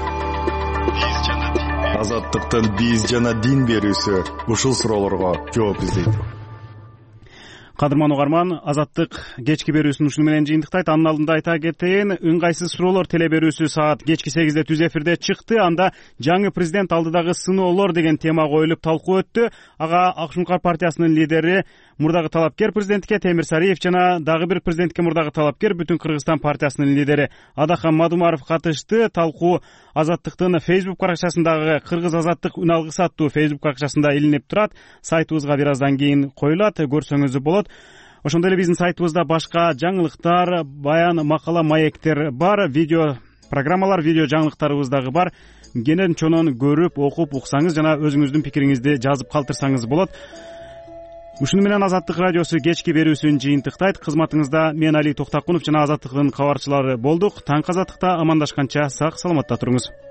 Азаттыктын биз жана дин берүүсү ушул суроолорго жооп издейт. Кадырман угарман, Азаттык кечки берүүсүн ушуну менен жыйынтыктайт. Анын алдында айта кетейин, ыңгайсыз суроолор теле берүүсү саат кечки сегизде түз эфирде чыкты. Анда жаңы президент алдыдагы сыноолор деген тема коюлуп талкуу өттү. Ага Ак Шуңкар партиясынын лидери, мурдагы талапкер президентке Темир Сариев жана дагы бир президентке мурдагы талапкер Бүтүн Кыргызстан партиясынын лидери Адахан Мадумаров катышты. Талкуу Азаттыктын Facebook баракчасындагы Кыргыз Азаттык үн алгысы аттуу Facebook баракчасында илинип турат. Сайтыбызга бир аздан кийин коюлат, көрсөңүз болот. Ошондой эле биздин сайтыбызда башка жаңылыктар, баян, макала, маектер бар, видео программалар, видео жаңылыктарыбыз дагы бар. Кенен чонон көрүп, окуп, уксаңыз жана өзүңүздүн пикириңизди жазып калтырсаңыз болот. Ушуну менен Азаттык радиосу кечки берүүсүн жыйынтыктайт. Кызматыңызда мен Али Токтакунов жана Азаттыктын кабарчылары болдук. Таң Азаттыкта амандашканча сак саламатта туруңуз.